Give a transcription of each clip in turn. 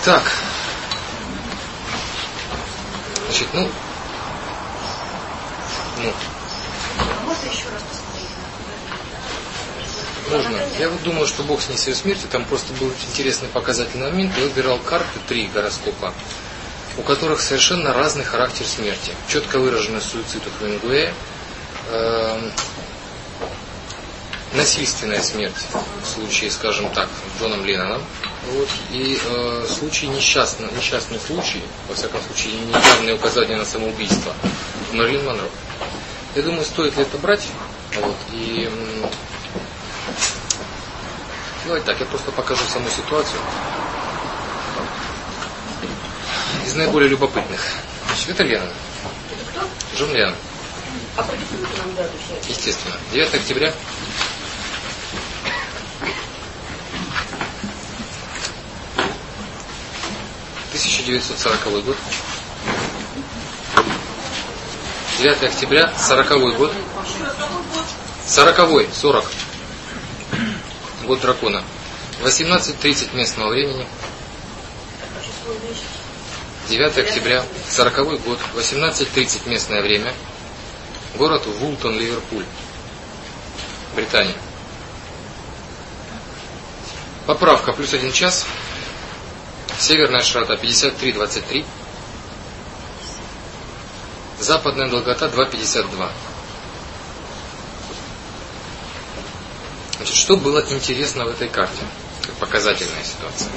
Так. Значит, Можно еще раз посмотреть? Можно. Я вот думаю, что Бог с ней с ее смертью, там просто был интересный показательный момент. Я выбирал карты 3 гороскопа, у которых совершенно разный характер смерти. Четко выраженный суицид у Хемингуэя, насильственная смерть в случае, скажем так, Джоном Ленноном. Вот, и несчастный случай, во всяком случае, неявные указания на самоубийство Мэрилин Монро. Я думаю, стоит ли это брать. Вот, и давайте так, я просто покажу саму ситуацию из наиболее любопытных. Значит, это Леннон. Это кто? Джон Леннон. А продиктуйте нам дату сейчас. Естественно. 9 октября 1940 год. 9 октября 40 год. 40 год дракона. 18:30 местного времени. 9 октября 40 год. 18:30 местное время. Город Вултон, Ливерпуль, Британия. Поправка плюс 1 час. Северная широта 53,23. Западная долгота 2,52. Значит, что было интересно в этой карте? Как показательная ситуация.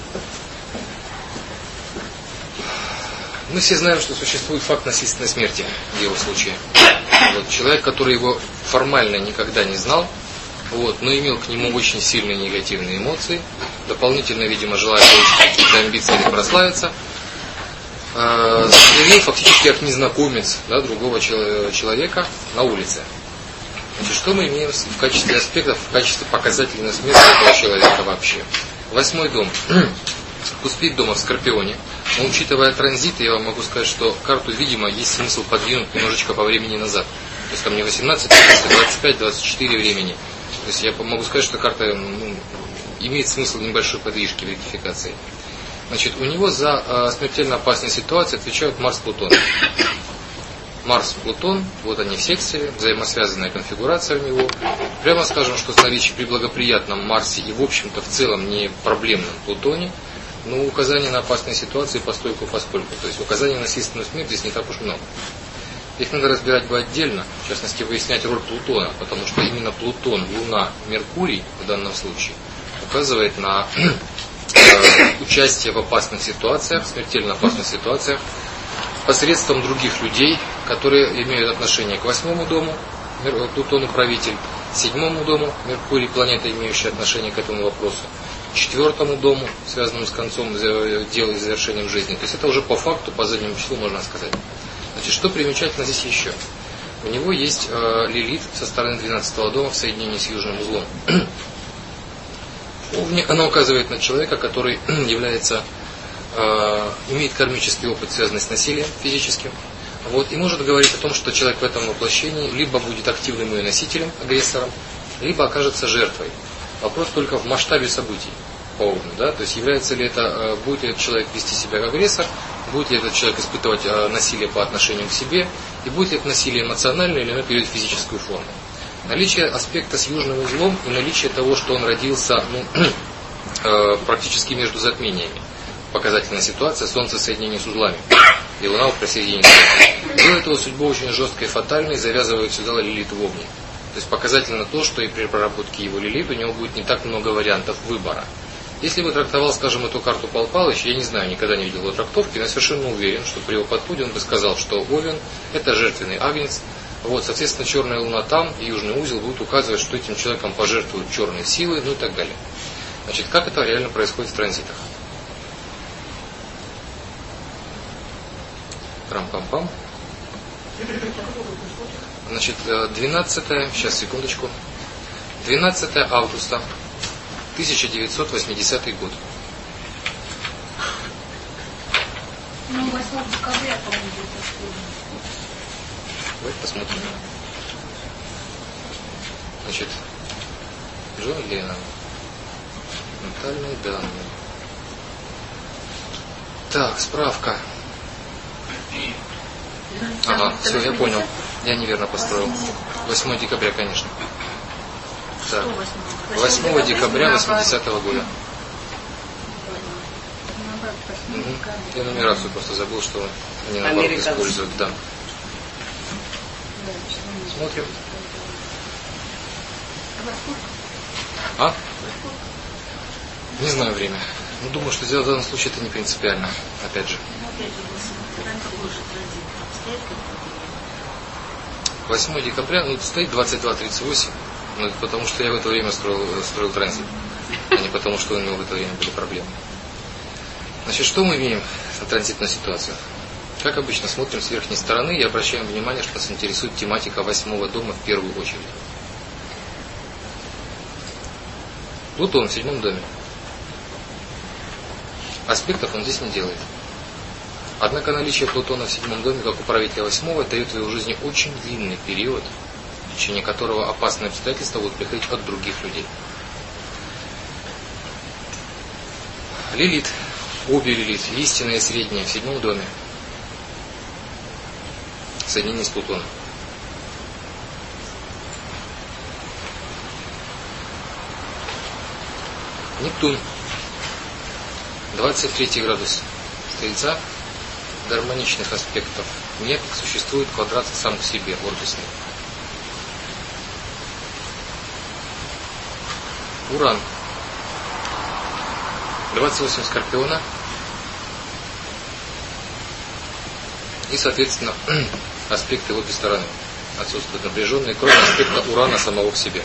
Мы все знаем, что существует факт насильственной смерти в его случае. Вот, человек, который его формально никогда не знал, вот, но имел к нему очень сильные негативные эмоции, дополнительно, видимо, желая получить какие-то амбиции или прославиться, застрелил фактически как незнакомец, да, другого человека на улице. Значит, что мы имеем в качестве аспектов, в качестве показательной смерти этого человека вообще? 8-й дом. Успеть дома в Скорпионе. Но учитывая транзиты, я вам могу сказать, что карту, видимо, есть смысл подвинуть немножечко по времени назад. То есть там не 18, а 25, 24 времени. То есть я могу сказать, что карта имеет смысл небольшой подвижки в ректификации. Значит, у него за смертельно опасные ситуации отвечают Марс-Плутон. Марс-Плутон, вот они в секции, взаимосвязанная конфигурация у него. Прямо скажем, что при благоприятном Марсе и в общем-то в целом не проблемном Плутоне, но указания на опасные ситуации постольку поскольку. То есть указаний на насильственную смерть здесь не так уж много. Их надо разбирать бы отдельно, в частности выяснять роль Плутона, потому что именно Плутон, Луна, Меркурий в данном случае указывает на участие в опасных ситуациях, смертельно опасных ситуациях, посредством других людей, которые имеют отношение к 8-му дому, Плутон управитель, 7-му дому, Меркурий, планета, имеющая отношение к этому вопросу, 4-му дому, связанному с концом дела и завершением жизни. То есть это уже по факту, по заднему числу можно сказать. Значит, что примечательно здесь еще? У него есть Лилит со стороны 12-го дома в соединении с южным узлом. Она указывает на человека, который имеет кармический опыт, связанный с насилием физическим. Вот, и может говорить о том, что человек в этом воплощении либо будет активным ее носителем, агрессором, либо окажется жертвой. Вопрос только в масштабе событий по уровню, да? То есть является ли это, будет ли этот человек вести себя как агрессор, будет ли этот человек испытывать насилие по отношению к себе, и будет ли это насилие эмоциональное или оно перейдет в физическую форму. Наличие аспекта с южным узлом и наличие того, что он родился практически между затмениями. Показательная ситуация, Солнце в соединении с узлами, и Луна в присоединении. Делает его судьбу очень жесткой и фатальной, завязывает сюда Лилит в Овне. То есть показательно то, что и при проработке его Лилит у него будет не так много вариантов выбора. Если бы трактовал, скажем, эту карту Пал Палыч, я не знаю, никогда не видел его трактовки, но я совершенно уверен, что при его подходе он бы сказал, что Овен – это жертвенный агнец. Вот, соответственно, черная луна там, и южный узел будет указывать, что этим человеком пожертвуют черные силы, ну и так далее. Значит, как это реально происходит в транзитах? Трам-пам-пам. Значит, 12, сейчас, секундочку. 12 августа 1980 год. Ну, 8 декабря, по-моему, будет. Давайте посмотрим. Значит, Джон Леннон. Натальные данные. Так, справка. Ага, все, я понял. Я неверно построил. 8 декабря, конечно. Так. 8 декабря 80-го года. Угу. Я нумерацию просто забыл, что они наоборот используют. Да. Смотрим. А? Не знаю время. Ну, думаю, что в данном случае это не принципиально. Опять же. 8 декабря, ну, стоит 22:38, ну, это потому что я в это время строил транзит, а не потому что у него в это время были проблемы. Значит, что мы имеем на транзитную ситуацию? Как обычно, смотрим с верхней стороны и обращаем внимание, что нас интересует тематика 8-го дома в первую очередь. Плутон в 7-м доме. Аспектов он здесь не делает. Однако наличие Плутона в 7-м доме, как управителя 8-го, дает в его жизни очень длинный период, в течение которого опасные обстоятельства будут приходить от других людей. Лилит, обе Лилит, истинная и средняя, в 7-м доме. Соединение с Плутоном. Нептун. 23 градус Стрельца. Гармоничных аспектов нет, существует квадрат сам к себе, орбисный. Уран. 28 Скорпиона. И, соответственно, аспекты в обе стороны отсутствуют напряженные, кроме аспекта Урана самого к себе.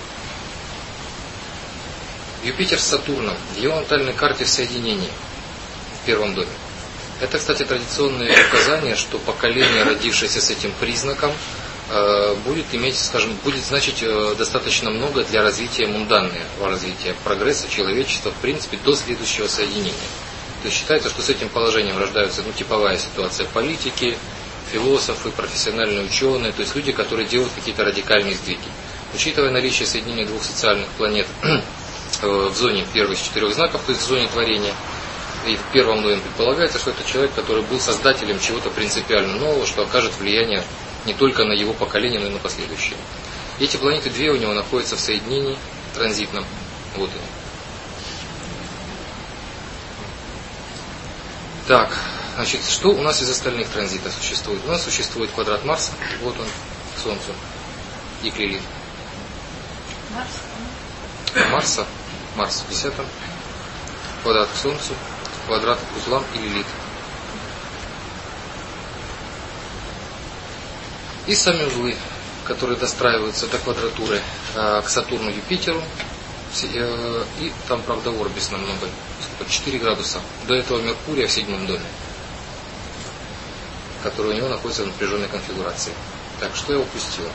Юпитер с Сатурном в его натальной карте в соединении в 1-м доме. Это, кстати, традиционное указание, что поколение, родившееся с этим признаком, будет иметь, скажем, будет значить достаточно много для развития мунданного развития прогресса человечества, в принципе, до следующего соединения. То есть считается, что с этим положением рождаются типовая ситуация политики, философы, профессиональные ученые, то есть люди, которые делают какие-то радикальные сдвиги. Учитывая наличие соединения двух социальных планет в зоне первой из 4 знаков, то есть в зоне творения, и в 1-м доме предполагается, что это человек, который был создателем чего-то принципиально нового, что окажет влияние не только на его поколение, но и на последующее. Эти планеты две у него находятся в соединении транзитном. Вот они. Так, значит, что у нас из остальных транзитов существует? У нас существует квадрат Марса, вот он, к Солнцу, и к Лилит. Марс в 10-м, квадрат к Солнцу, квадрат к узлам и Лилит. И сами узлы, которые достраиваются до квадратуры к Сатурну, Юпитеру, и там, правда, орбис намного, 4 градуса, до этого Меркурия в 7-м доме, который у него находится в напряженной конфигурации. Так, что я упустил?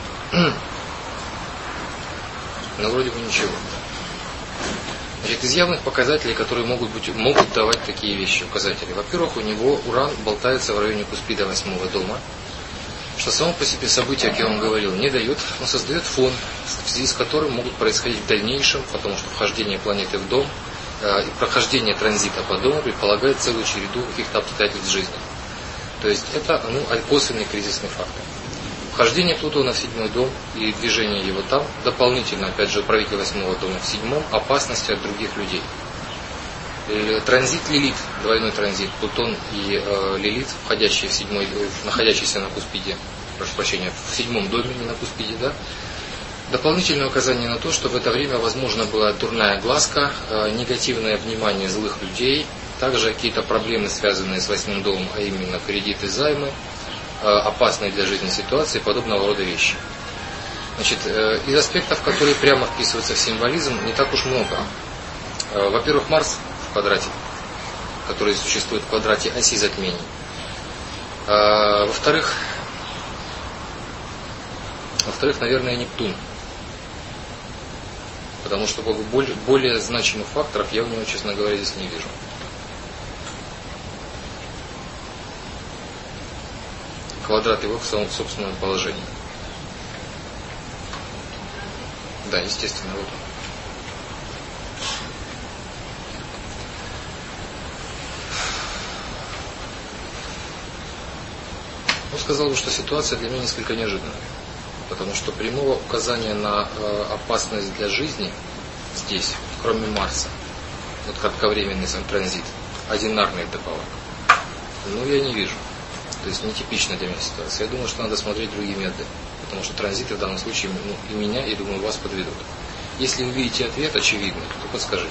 Ну, вроде бы ничего. Значит, из явных показателей, которые могут давать такие вещи, указатели. Во-первых, у него Уран болтается в районе Куспида 8-го дома, что само по себе событие, как я вам говорил, не дает, но создает фон, в связи с которым могут происходить в дальнейшем, потому что вхождение планеты в дом и прохождение транзита по дому предполагает целую череду каких-то обстоятельств жизни. То есть это косвенный кризисный фактор. Вхождение Плутона в 7-й дом и движение его там, дополнительно, опять же, управитель 8-го дома в 7-м, опасности от других людей. Транзит Лилит, двойной транзит, Плутон и Лилит, входящие в 7-й, находящиеся на Куспиде, прошу прощения, в 7-м доме, не на Куспиде, да, дополнительное указание на то, что в это время возможно была дурная глазка, негативное внимание злых людей, также какие-то проблемы, связанные с 8-м домом, а именно кредиты, займы, опасные для жизни ситуации, подобного рода вещи. Значит, из аспектов, которые прямо вписываются в символизм, не так уж много. Во-первых, Марс в квадрате, который существует в квадрате оси затмений. Во-вторых, наверное, Нептун. Потому что более значимых факторов я у него, честно говоря, здесь не вижу. Квадрат его в своем собственном положении. Да, естественно, вот он. Он сказал бы, что ситуация для меня несколько неожиданная. Потому что прямого указания на опасность для жизни здесь, кроме Марса, вот кратковременный сам транзит, одинарный добавок, я не вижу. То есть нетипичная для меня ситуация. Я думаю, что надо смотреть другие методы. Потому что транзиты в данном случае и меня, и, думаю, вас подведут. Если вы видите ответ очевидный, то подскажите.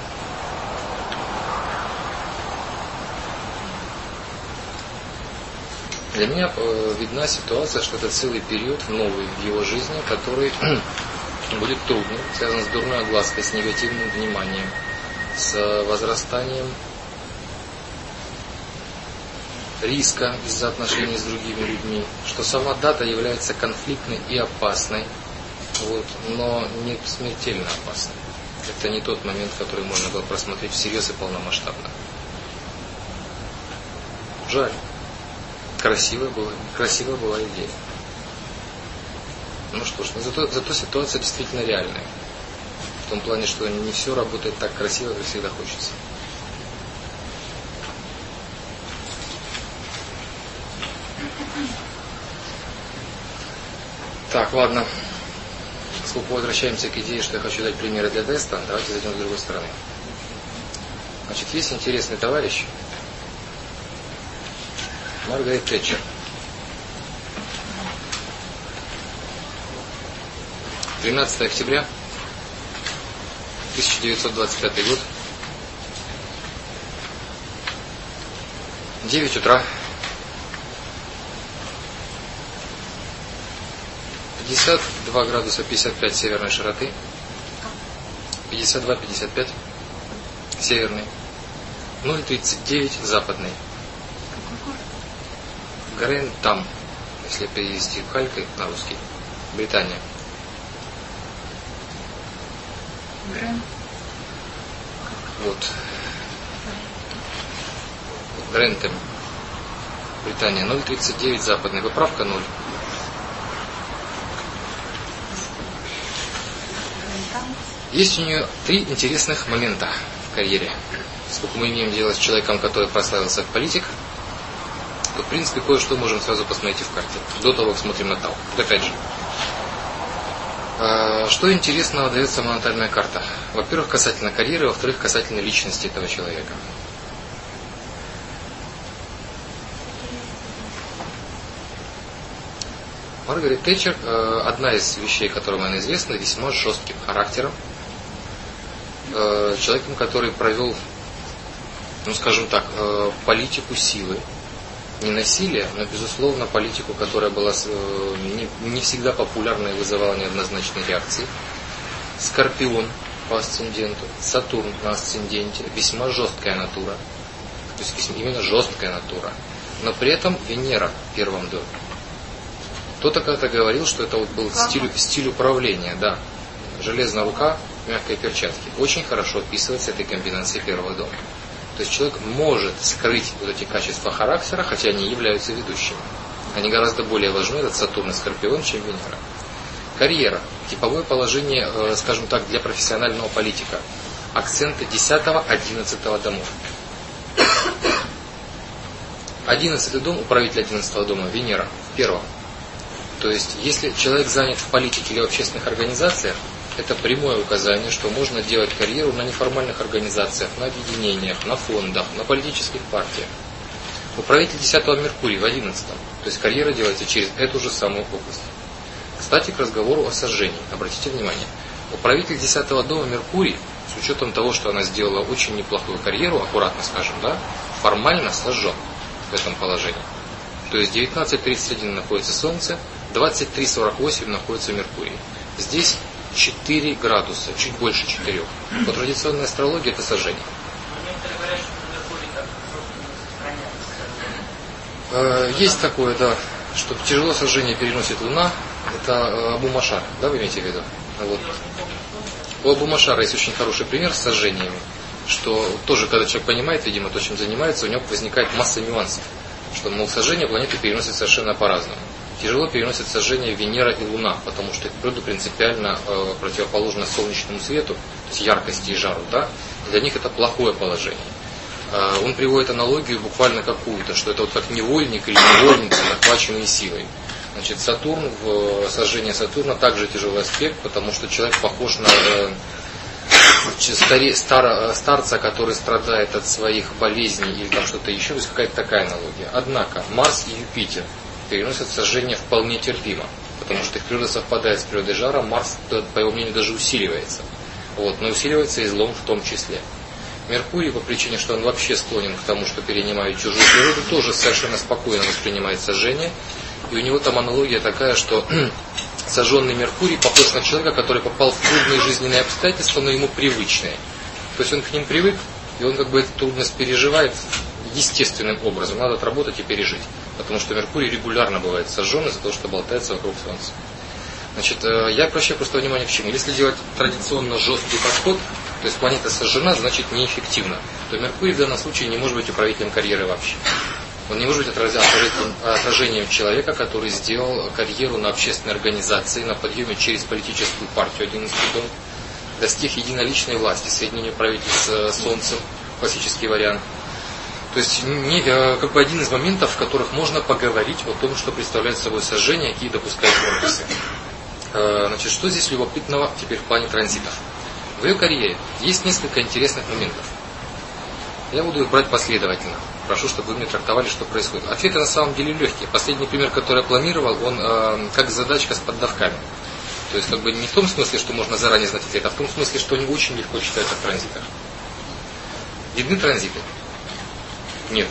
Для меня видна ситуация, что это целый период новый в его жизни, который будет трудным, связан с дурной оглаской, с негативным вниманием, с возрастанием риска из-за отношений с другими людьми, что сама дата является конфликтной и опасной, но не смертельно опасной. Это не тот момент, который можно было просмотреть всерьез и полномасштабно. Жаль. Красивая была идея. Ну что ж, зато ситуация действительно реальная. В том плане, что не все работает так красиво, как всегда хочется. Так, ладно. Поскольку возвращаемся к идее, что я хочу дать примеры для теста, давайте зайдем с другой стороны. Значит, есть интересный товарищ Маргарет Тэтчер. 13 октября 1925 год. 9 утра. 52 градуса 55 северной широты, 52-55 северной, 0,39 западной. Грентам, если перевести халькой на русский, Британия. Грентем, Британия, 0,39 западной, поправка 0. Есть у нее 3 интересных момента в карьере. Поскольку мы имеем дело с человеком, который прославился в политик, то, в принципе, кое-что можем сразу посмотреть и в карте. До того, как смотрим на Тау. Опять же. Что интересного дает сама натальная карта? Во-первых, касательно карьеры, во-вторых, касательно личности этого человека. Маргарет Тэтчер, одна из вещей, которым она известна, весьма жестким характером. Человеком, который провел, скажем так, политику силы. Не насилия, но, безусловно, политику, которая была не всегда популярна и вызывала неоднозначные реакции. Скорпион по асценденту, Сатурн на асценденте, весьма жесткая натура. То есть именно жесткая натура. Но при этом Венера в первом доме. Кто-то когда-то говорил, что это был стиль управления, да. Железная рука, мягкие перчатки. Очень хорошо описывается этой комбинацией первого дома. То есть человек может скрыть вот эти качества характера, хотя они являются ведущими. Они гораздо более важны, этот Сатурн и Скорпион, чем Венера. Карьера. Типовое положение, скажем так, для профессионального политика. Акценты 10-11 домов. 11 дом, управитель 11 дома, Венера, в первом. То есть, если человек занят в политике или в общественных организациях, это прямое указание, что можно делать карьеру на неформальных организациях, на объединениях, на фондах, на политических партиях. Управитель 10-го Меркурий в 11-м. То есть карьера делается через эту же самую область. Кстати, к разговору о сожжении. Обратите внимание. Управитель 10-го дома Меркурий, с учетом того, что она сделала очень неплохую карьеру, аккуратно скажем, да, формально сожжен в этом положении. То есть 19.31 находится Солнце, 23.48 находится Меркурий. Здесь 4 градуса, чуть больше 4. По традиционной астрологии это сожжение. Есть такое, да, что тяжело сожжение переносит Луна. Это Абу Машар, да, вы имеете в виду? Вот. У Абу Машара есть очень хороший пример с сожжениями, что тоже, когда человек понимает, видимо, то, чем занимается, у него возникает масса нюансов. Что, мол, сожжение планеты переносят совершенно по-разному. Тяжело переносят сожжение Венера и Луна, потому что их природа принципиально противоположна солнечному свету, то есть яркости и жару, да? Для них это плохое положение. Он приводит аналогию буквально какую-то, что это вот как невольник или невольница, захваченные силой. Значит, Сатурн, сожжение Сатурна также тяжелый аспект, потому что человек похож на старца, который страдает от своих болезней или там что-то еще, то есть какая-то такая аналогия. Однако Марс и Юпитер переносят сожжение вполне терпимо, потому что их природа совпадает с природой жара, Марс, по его мнению, даже усиливается. Вот, но усиливается и злом в том числе. Меркурий, по причине, что он вообще склонен к тому, что перенимает чужую природу, тоже совершенно спокойно воспринимает сожжение. И у него там аналогия такая, что сожженный Меркурий похож на человека, который попал в трудные жизненные обстоятельства, но ему привычные. То есть он к ним привык, и он как бы эту трудность переживает естественным образом. Надо отработать и пережить. Потому что Меркурий регулярно бывает сожжен из-за того, что болтается вокруг Солнца. Значит, я обращаю просто внимание к чему. Если делать традиционно жесткий подход, то есть планета сожжена, значит неэффективна, то Меркурий в данном случае не может быть управителем карьеры вообще. Он не может быть отражением человека, который сделал карьеру на общественной организации, на подъеме через политическую партию 11 дом, достиг единоличной власти, соединение правителей с Солнцем, классический вариант. То есть как бы один из моментов, в которых можно поговорить о том, что представляет собой сожжение, какие допускают комплексы. Значит, что здесь любопытного теперь в плане транзитов? В ее карьере есть несколько интересных моментов. Я буду их брать последовательно. Прошу, чтобы вы мне трактовали, что происходит. Ответы на самом деле легкие. Последний пример, который я планировал, он как задачка с поддавками. То есть как бы не в том смысле, что можно заранее знать ответ, а в том смысле, что они очень легко читаются в транзитах. Видны транзиты? Нет.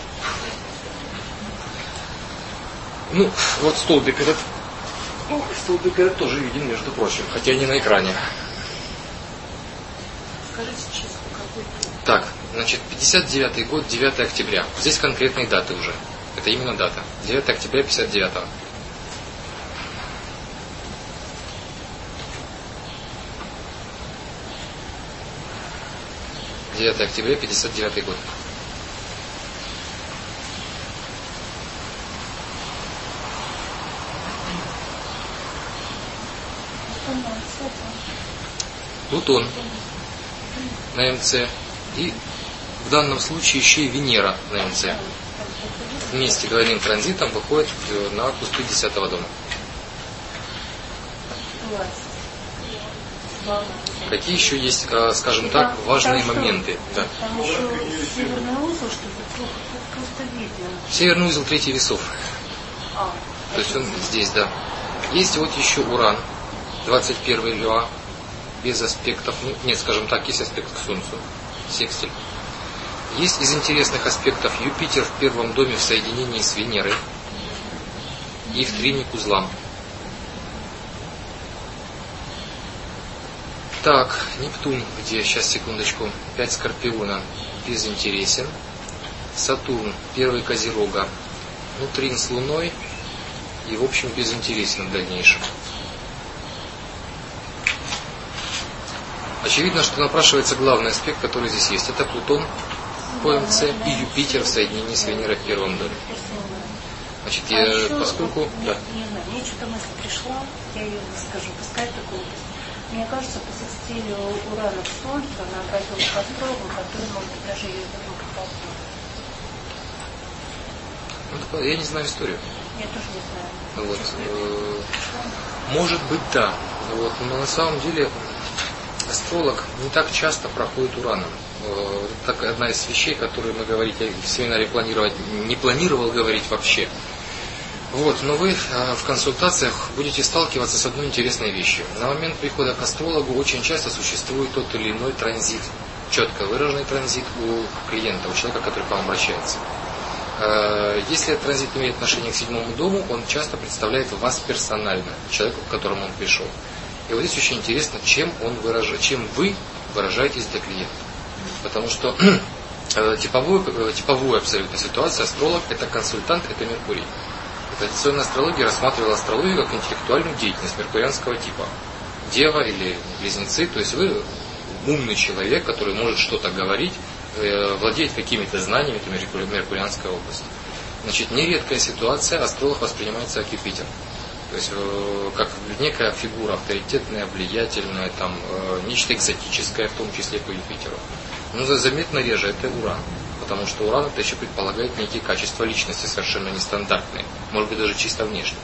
Ну, вот столбик этот. Столбик этот тоже виден, между прочим, хотя и не на экране. Скажите честно, какой день? Так, значит, 59-й год, 9 октября. Здесь конкретные даты уже. Это именно дата. 9 октября 59-го. Октября 59 год. Плутон на МЦ и в данном случае еще и Венера на МЦ. Вместе двойным транзитом выходит на кусты 10-го дома. Какие еще есть, скажем так, важные моменты? Да. Там еще северный узел, чтобы просто видно. Северный узел третий весов. То есть он здесь, да. Есть вот еще Уран, 21-й Льва, без аспектов. Ну, нет, скажем так, есть аспект к Солнцу. Секстиль. Есть из интересных аспектов Юпитер в первом доме в соединении с Венерой и в трине к узлам. Так, Нептун, где, сейчас, секундочку, 5 Скорпиона, безинтересен. Сатурн, 1 Козерога, ну, трин с Луной и, в общем, безинтересен в дальнейшем. Очевидно, что напрашивается главный аспект, который здесь есть. Это Плутон по МЦ и Юпитер в соединении с Венерой в первом доме. Значит, поскольку... Нет, мне что-то мысль пришла, я ее скажу, пускай это глупость. Мне кажется, по секстилю Урана к Солнцу она обратилась к астрологу, который может даже ее вернуть к Солнцу. Ну, я не знаю историю. Я тоже не знаю. Вот. Может быть, да. Вот. Но на самом деле астролог не так часто проходит Ураном. Это одна из вещей, которые мы говорить в семинаре не планировал говорить вообще. Вот, но вы в консультациях будете сталкиваться с одной интересной вещью. На момент прихода к астрологу очень часто существует тот или иной транзит, четко выраженный транзит у клиента, у человека, который к вам обращается. Если этот транзит имеет отношение к 7-му дому, он часто представляет вас персонально, человеку, к которому он пришел. И вот здесь очень интересно, чем вы выражаетесь для клиента. Потому что типовую абсолютно ситуацию астролог – это консультант, это Меркурий. Традиционная астрология рассматривала астрологию как интеллектуальную деятельность меркурианского типа. Дева или близнецы, то есть вы умный человек, который может что-то говорить, владеет какими-то знаниями, это меркурианская область. Значит, нередкая ситуация, астролог воспринимается как Юпитер. То есть как некая фигура авторитетная, влиятельная, нечто экзотическое, в том числе по Юпитеру. Но заметно реже это Уран. потому что Уран это еще предполагает некие качества личности, совершенно нестандартные, может быть даже чисто внешне.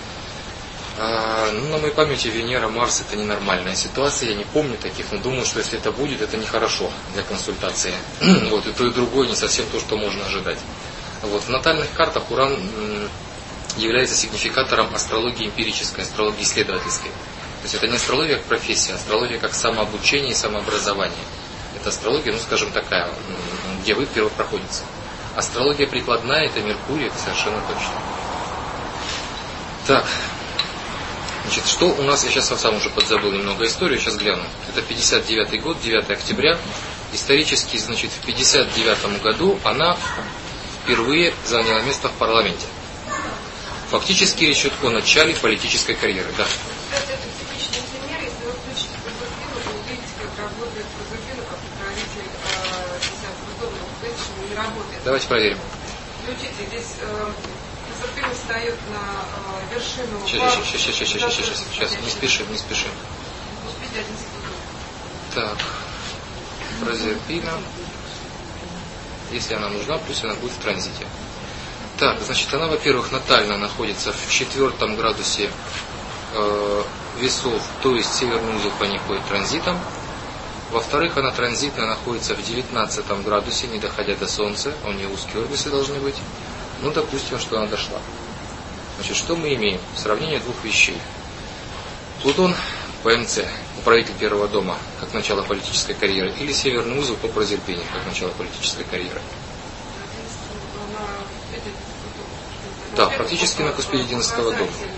На моей памяти Венера, Марс это ненормальная ситуация, я не помню таких, но думаю, что если это будет, это нехорошо для консультации. Вот, и то, и другое не совсем то, что можно ожидать. Вот, в натальных картах Уран является сигнификатором астрологии эмпирической, астрологии исследовательской. То есть это не астрология как профессия, а астрология как самообучение и самообразование. Это астрология, скажем, такая, где вы первопроходец. Астрология прикладная, это Меркурий, это совершенно точно. Так, значит, что у нас, я сейчас сам уже подзабыл немного историю, сейчас гляну. Это 59-й год, 9 октября. Исторически, значит, в 59 году она впервые заняла место в парламенте. Фактически речь идет о начале политической карьеры. Да. Это типичный пример, если вы включите Базурбину, вы увидите, как работает Базурбину, как управлятель 10 года, вы не работает. Давайте проверим. Включите, здесь Базурбин встает на вершину... Сейчас, не спешим. Успейте 11 секунд. Так, Базурбина. Если она нужна, пусть она будет в транзите. Так, значит, она, во-первых, натально находится в 4 градусе весов, то есть северный узел по ней ходит транзитом. Во-вторых, она транзитно находится в 19 градусе, не доходя до Солнца, у нее узкие орбисы должны быть. Допустим, что она дошла. Значит, что мы имеем? Сравнение двух вещей. Плутон ПМЦ, управитель первого дома, как начало политической карьеры, или северный узел по Прозерпине, как начало политической карьеры. Да, практически на куспе 11 дома.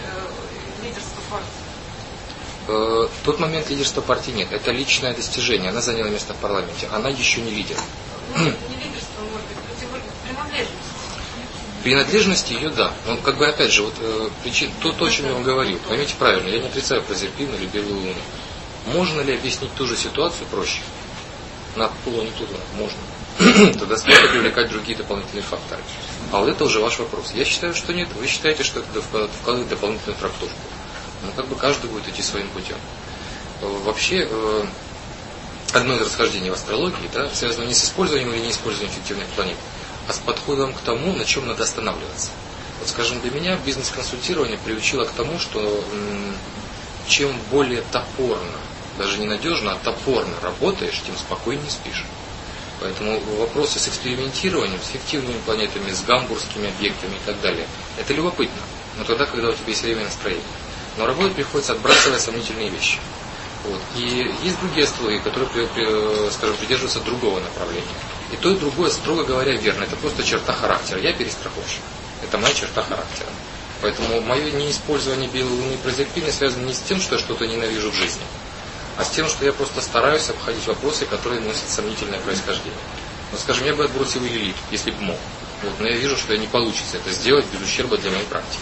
В тот момент лидерства партии нет. Это личное достижение. Она заняла место в парламенте. Она еще не лидер. Не лидерство, может быть, принадлежность. Принадлежности ее, да. Но опять же, то, о чем я вам говорил. Поймите правильно, я не отрицаю Прозерпину или Белую Луну. Можно ли объяснить ту же ситуацию проще? На полу не туда. Можно. Тогда стоит привлекать другие дополнительные факторы. А вот это уже ваш вопрос. Я считаю, что нет. Вы считаете, что это вкладывает дополнительную трактовку. Каждый будет идти своим путем. Вообще, одно из расхождений в астрологии, связано не с использованием или не использованием фиктивных планет, а с подходом к тому, на чем надо останавливаться. Вот, скажем, для меня бизнес-консультирование приучило к тому, что чем более топорно, даже не надежно, а топорно работаешь, тем спокойнее спишь. Поэтому вопросы с экспериментированием, с фиктивными планетами, с гамбургскими объектами и так далее, это любопытно. Но тогда, когда у тебя есть время и настроение. Но работать приходится, отбрасывая сомнительные вещи. Вот. И есть другие астрологи, которые, скажем, придерживаются другого направления. И то, и другое, строго говоря, верно. Это просто черта характера. Я перестраховщик. Это моя черта характера. Поэтому мое неиспользование Белой Луны и Прозерпины связано не с тем, что я что-то ненавижу в жизни, а с тем, что я просто стараюсь обходить вопросы, которые носят сомнительное происхождение. Скажем, я бы отбросил и Лилит, если бы мог. Но я вижу, что не получится это сделать без ущерба для моей практики.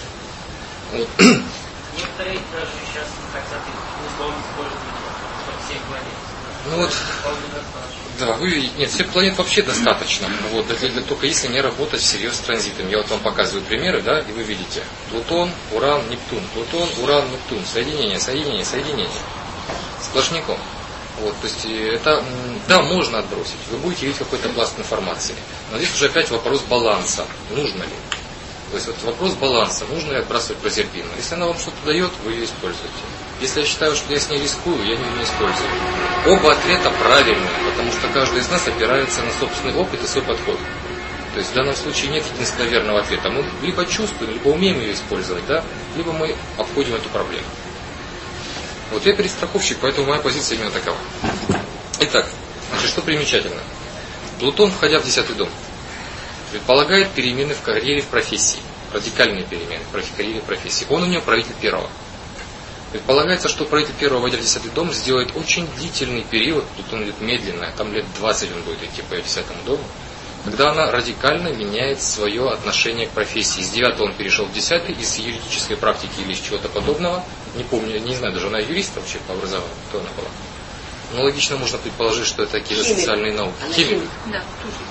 Некоторые даже сейчас хотят их условно использовать, чтобы всех планет. Да, вы видите, нет, всех планет вообще достаточно. Только если не работать всерьез с транзитом. Я вам показываю примеры, и вы видите. Плутон, Уран, Нептун. Плутон, Уран, Нептун. Соединение. Сплошняком. То есть это, можно отбросить. Вы будете видеть какой-то пласт информации. Но здесь уже опять вопрос баланса. Нужно ли? То есть вопрос баланса. Нужно ли отбрасывать Прозерпину? Если она вам что-то дает, вы ее используете. Если я считаю, что я с ней рискую, я не использую. Оба ответа правильные, потому что каждый из нас опирается на собственный опыт и свой подход. То есть в данном случае нет единственно верного ответа. Мы либо чувствуем, либо умеем ее использовать, либо мы обходим эту проблему. Я перестраховщик, поэтому моя позиция именно такова. Итак, что примечательно. Плутон, входя в 10-й дом, предполагает перемены в карьере, в профессии. Радикальные перемены в карьере, в профессии. Он у него правитель первого. Предполагается, что правитель первого, войдя в 10-й дом, сделает очень длительный период, Плутон идет медленно, там лет 20 он будет идти по 10-му дому, когда она радикально меняет свое отношение к профессии. С 9-го он перешел в 10-й, из юридической практики или из чего-то подобного, не помню, не знаю, даже она юрист вообще по образованию, кто она была. Но логично можно предположить, что это какие-то социальные науки. Химик. Да.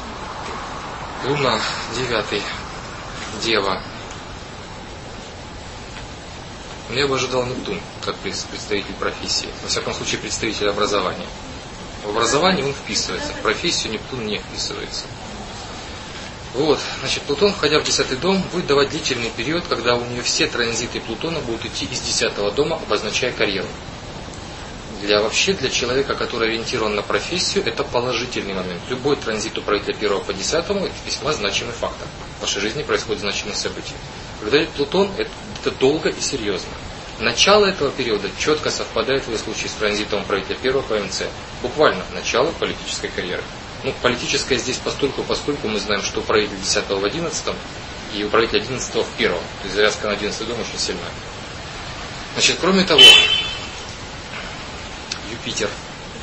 Луна, 9-й, Дева. Я бы ожидал Нептун, как представитель профессии. Во всяком случае, представитель образования. В образовании он вписывается, в профессию Нептун не вписывается. Вот, значит, Плутон, входя в 10-й дом, будет давать длительный период, когда у нее все транзиты Плутона будут идти из 10-го дома, обозначая карьеру. Для человека, который ориентирован на профессию, это положительный момент. Любой транзит у правителя 1 по 10 это весьма значимый фактор. В вашей жизни происходит значимые события. Когда идет Плутон, это долго и серьезно. Начало этого периода четко совпадает в случае с транзитом правителя 1 по МЦ. Буквально начало политической карьеры. Политическая здесь поскольку мы знаем, что у правителя 10 в 11 и у правителя 11 в 1. То есть завязка на 11 дом очень сильная. Значит, кроме того, Юпитер.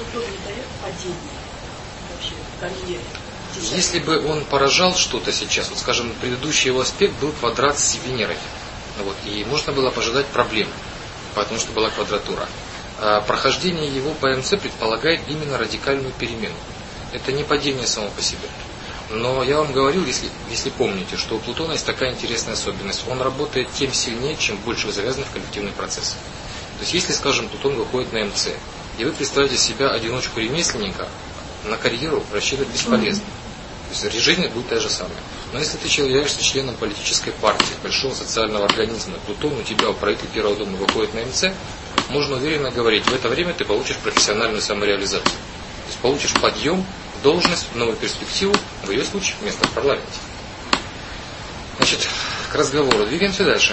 Если бы он поражал что-то сейчас, скажем, предыдущий его аспект был квадрат с Венерой. И можно было ожидать проблем, потому что была квадратура. А прохождение его по МЦ предполагает именно радикальную перемену. Это не падение само по себе. Но я вам говорил, если помните, что у Плутона есть такая интересная особенность. Он работает тем сильнее, чем больше вы завязаны в коллективный процесс. То есть, если, скажем, Плутон выходит на МЦ, и вы представите себя одиночку-ремесленника, на карьеру рассчитывать бесполезно. То есть, жизнь будет та же самая. Но если ты являешься членом политической партии, большого социального организма, Плутон у тебя, у правителя 1 дома, выходит на МЦ, можно уверенно говорить, в это время ты получишь профессиональную самореализацию. То есть, получишь подъем, должность, новую перспективу, в ее случае место в парламенте. Значит, к разговору. Двигаемся дальше.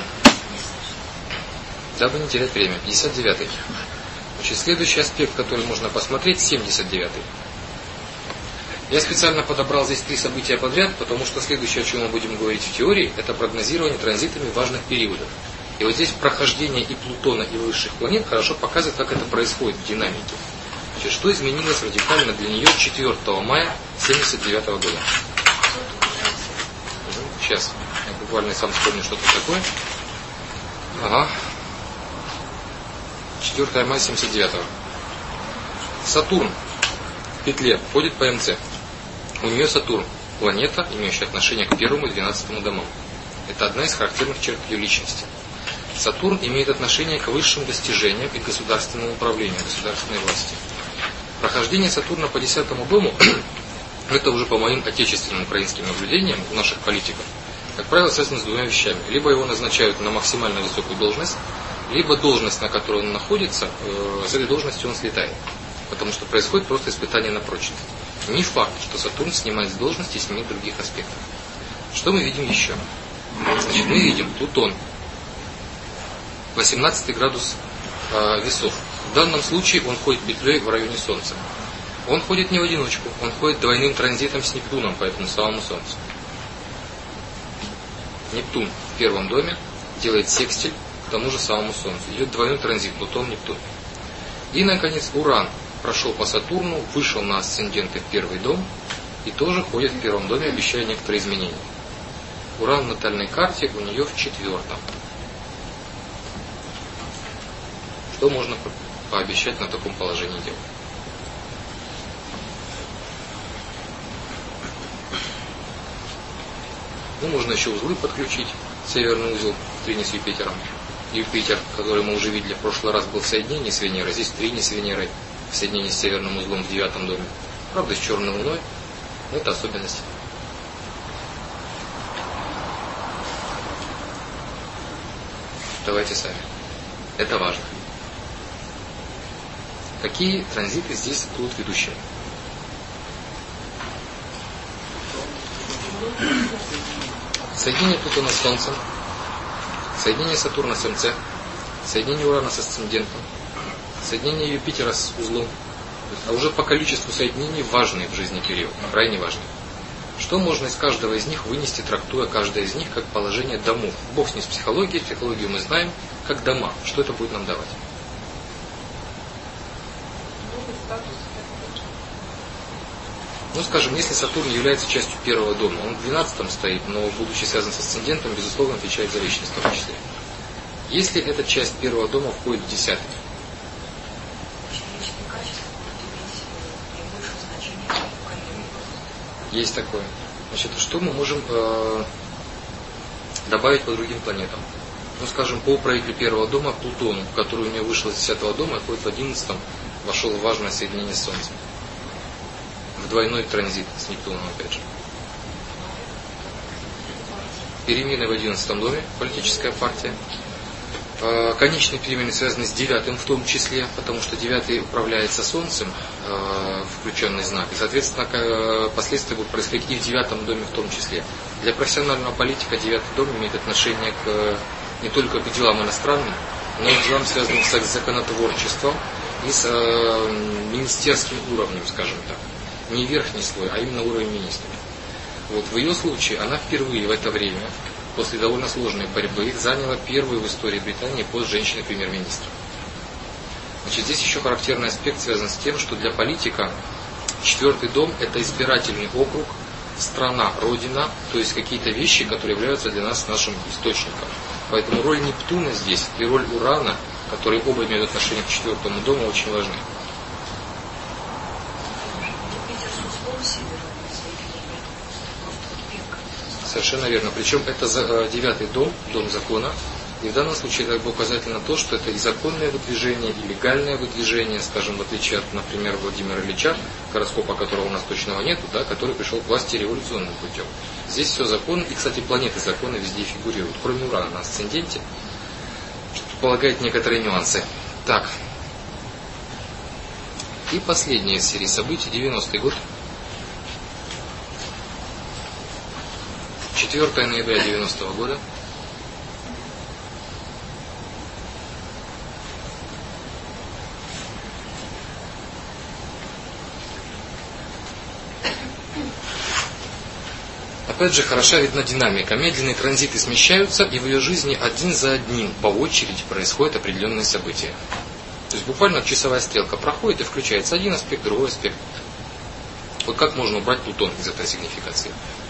Дабы не терять время. 59-й. Значит, следующий аспект, который можно посмотреть, 79-й. Я специально подобрал здесь 3 события подряд, потому что следующее, о чем мы будем говорить в теории, это прогнозирование транзитами важных периодов. И вот здесь прохождение и Плутона, и высших планет хорошо показывает, как это происходит в динамике. Значит, что изменилось радикально для нее 4 мая 1979 года. Сейчас, я буквально сам вспомню, что это такое. Ага. 4 мая 1979. Сатурн в петле входит по МЦ. У нее Сатурн, планета, имеющая отношение к 1 и 12 домам. Это одна из характерных черт ее личности. Сатурн имеет отношение к высшим достижениям и государственному управлению, государственной власти. Прохождение Сатурна по 10 дому, это уже по моим отечественным украинским наблюдениям у наших политиков, как правило, связано с 2 вещами. Либо его назначают на максимально высокую должность, либо должность, на которой он находится, с этой должности он слетает. Потому что происходит просто испытание на прочность. Не факт, что Сатурн снимает с должности и сменит других аспектов. Что мы видим еще? Значит, мы видим Плутон, 18 градус весов. В данном случае он ходит петлей в районе Солнца. Он ходит не в одиночку, он ходит двойным транзитом с Нептуном по этому самому Солнцу. Нептун в 1 доме делает секстиль к тому же самому Солнцу. Идет двойной транзит Плутон-Нептун. И, наконец, Уран прошел по Сатурну, вышел на асценденты в 1 дом и тоже ходит в 1 доме, обещая некоторые изменения. Уран в натальной карте у нее в 4. Что можно пообещать на таком положении дел? Можно еще узлы подключить. Северный узел в трине с Юпитером. Юпитер, который мы уже видели в прошлый раз, был в соединении с Венерой. Здесь в трине с Венерой, в соединении с северным узлом в 9 доме. Правда, с черной луной. Но это особенность. Давайте сами. Это важно. Какие транзиты здесь будут ведущими? Соединение Плутона с Солнцем, соединение Сатурна с МЦ, соединение Урана с асцендентом, соединение Юпитера с узлом. А уже по количеству соединений важные в жизни период, крайне важные. Что можно из каждого из них вынести, трактуя каждое из них как положение домов? Бог с ней с психологией, психологию мы знаем, как дома. Что это будет нам давать? Скажем, если Сатурн является частью 1 дома, он в 12 стоит, но, будучи связан с асцендентом, безусловно, отвечает за личность в том числе. Если эта часть 1 дома входит в 10, есть такое. Значит, что мы можем добавить по другим планетам? Скажем, по правителю 1 дома Плутону, который у него вышел из 10 дома, и ходит в 11, вошел в важное соединение с Солнцем. В двойной транзит с Нептуном, опять же. перемены в 11 доме, политическая партия. Конечные перемены связаны с 9 в том числе, потому что 9 управляется Солнцем, включенный знак, и, соответственно, последствия будут происходить и в 9 доме в том числе. Для профессионального политика 9 дом имеет отношение не только к делам иностранным, но и к делам, связанным с законотворчеством и с министерским уровнем, скажем так. Не верхний слой, а именно уровень министров. Вот, в ее случае она впервые в это время, после довольно сложной борьбы, заняла первую в истории Британии пост женщины-премьер-министра. Значит, здесь еще характерный аспект связан с тем, что для политика 4 дом – это избирательный округ, страна, родина, то есть какие-то вещи, которые являются для нас нашим источником. Поэтому роль Нептуна здесь и роль Урана, которые оба имеют отношение к 4 дому, очень важны. Совершенно верно. Причем это 9 дом, дом закона. И в данном случае это указательно то, что это и законное выдвижение, и легальное выдвижение, скажем, в отличие от, например, Владимира Ильича, гороскопа которого у нас точного нету, да, который пришел к власти революционным путем. Здесь все законно, и, кстати, планеты закона везде фигурируют, кроме Урана на асценденте, что предполагает некоторые нюансы. Так. И последняя из серии событий, 90-й год. 4 ноября 90 года. Опять же, хороша видна динамика. Медленные транзиты смещаются, и в ее жизни один за одним по очереди происходят определенные события. То есть буквально часовая стрелка проходит, и включается один аспект, другой аспект. Вот как можно убрать Плутон из этой сигнификации?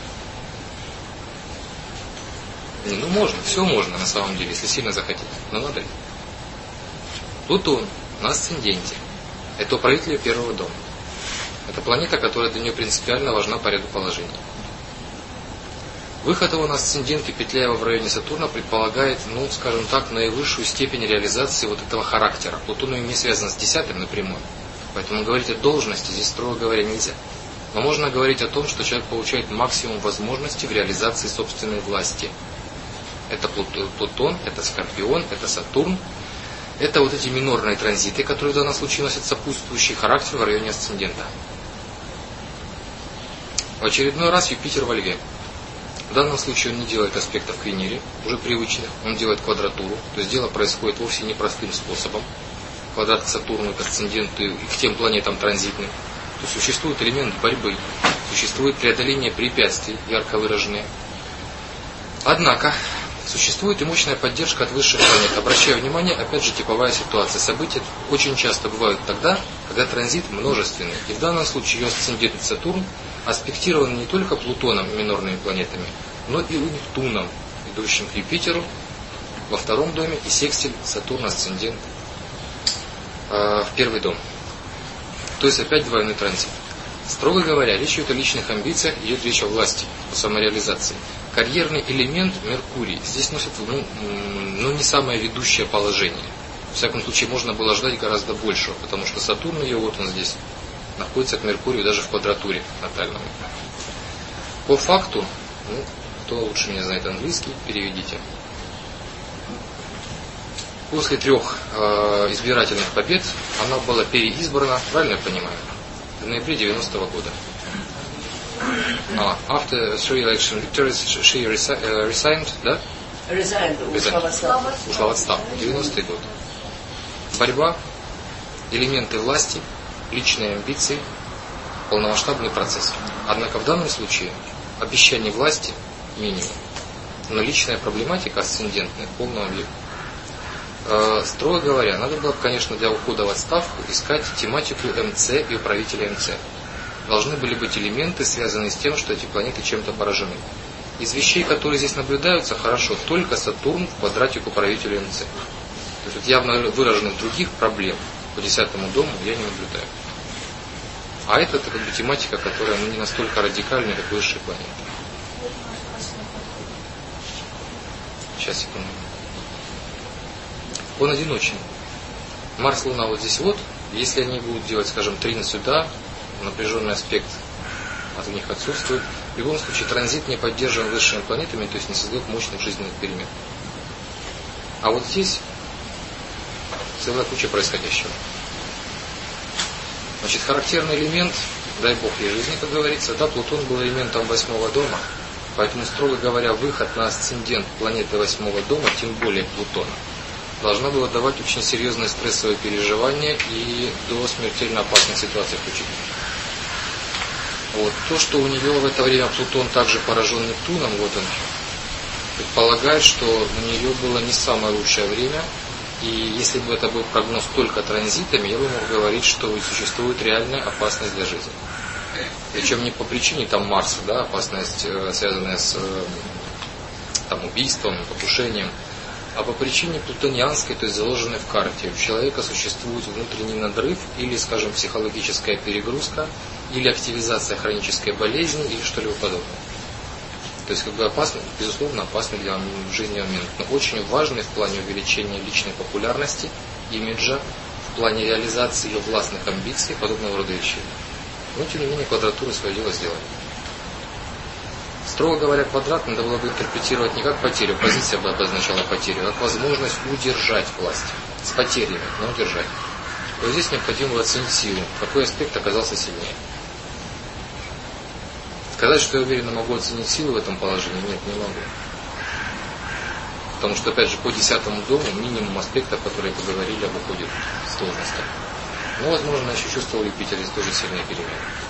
Ну, можно, все можно на самом деле, если сильно захотеть. Но надо ли? Плутон на асценденте. Это управитель 1 дома. Это планета, которая для нее принципиально важна по ряду положений. Выход его на асцендент и петля его в районе Сатурна предполагает, ну, скажем так, наивысшую степень реализации вот этого характера. Плутон не связан с 10 напрямую. Поэтому говорить о должности здесь, строго говоря, нельзя. Но можно говорить о том, что человек получает максимум возможностей в реализации собственной власти. Это Плутон, это Скорпион, это Сатурн. Это вот эти минорные транзиты, которые в данном случае носят сопутствующий характер в районе асцендента. В очередной раз Юпитер во Льве. В данном случае он не делает аспектов к Венере, уже привычных, он делает квадратуру. То есть дело происходит вовсе непростым способом. Квадрат к Сатурну, к асценденту и к тем планетам транзитным. То есть существует элемент борьбы, существует преодоление препятствий, ярко выраженные. Однако существует и мощная поддержка от высших планет. Обращаю внимание, опять же, типовая ситуация. События очень часто бывают тогда, когда транзит множественный. И в данном случае ее асцендент Сатурн аспектирован не только Плутоном и минорными планетами, но и Нептуном, идущим к Юпитеру во 2 доме, и секстиль Сатурн асцендент в 1 дом. То есть опять двойной транзит. Строго говоря, речь идет о личных амбициях, идет речь о власти, о самореализации. Карьерный элемент Меркурий здесь носит не самое ведущее положение. В всяком случае, можно было ждать гораздо большего, потому что Сатурн ее, вот он здесь, находится к Меркурию даже в квадратуре натальном. По факту, кто лучше меня знает английский, переведите. После 3 избирательных побед она была переизбрана, правильно я понимаю, в ноябре 90-го года. After 3 election victories, she resigned, да? Ушла в отставку. 90-й год. Борьба, элементы власти, личные амбиции, полномасштабный процесс. Однако в данном случае обещание власти минимум, но личная проблематика асцендентная в полном объеме. Строго говоря, надо было, конечно, для ухода в отставку искать тематику МЦ и управителя МЦ. Должны были быть элементы, связанные с тем, что эти планеты чем-то поражены. Из вещей, которые здесь наблюдаются, хорошо только Сатурн в квадрате к управителю МЦ. То есть вот явно выраженных других проблем по 10 дому я не наблюдаю. А это как бы тематика, которая не настолько радикальная, как высшие планеты. Сейчас, секунду. Он одиночен. Марс, Луна вот здесь вот. Если они будут делать, скажем, трин сюда, напряженный аспект от них отсутствует. В любом случае транзит не поддерживаем высшими планетами, то есть не создает мощных жизненных перемен. А вот здесь целая куча происходящего. Значит, характерный элемент, дай Бог ей жизни, как говорится, да, Плутон был элементом 8-го дома, поэтому, строго говоря, выход на асцендент планеты 8-го дома, тем более Плутона, должна была давать очень серьезные стрессовые переживания и до смертельно опасных ситуаций включительно. Вот. То, что у нее в это время Плутон также поражен Нептуном, вот он, предполагает, что у нее было не самое лучшее время, и если бы это был прогноз только транзитами, я бы мог говорить, что существует реальная опасность для жизни. Причем не по причине там Марса, да, опасность, связанная с там, убийством, покушением, а по причине плутонианской, то есть заложенной в карте. У человека существует внутренний надрыв или, скажем, психологическая перегрузка, или активизация хронической болезни, или что-либо подобное. То есть, как бы опасный, безусловно, опасный для жизни момент, но очень важный в плане увеличения личной популярности, имиджа, в плане реализации ее властных амбиций, подобного рода вещей. Но, тем не менее, квадратура свое дело сделала. Строго говоря, квадрат надо было бы интерпретировать не как потерю, позиция бы обозначала потерю, а как возможность удержать власть. С потерями, но удержать. То здесь необходимо было оценить силу, какой аспект оказался сильнее. Сказать, что я уверенно могу оценить силу в этом положении, нет, не могу. Потому что, опять же, по 10-му дому минимум аспектов, которые поговорили об уходе с должности. Но, возможно, еще чувствовал Юпитер, здесь тоже сильные перемены.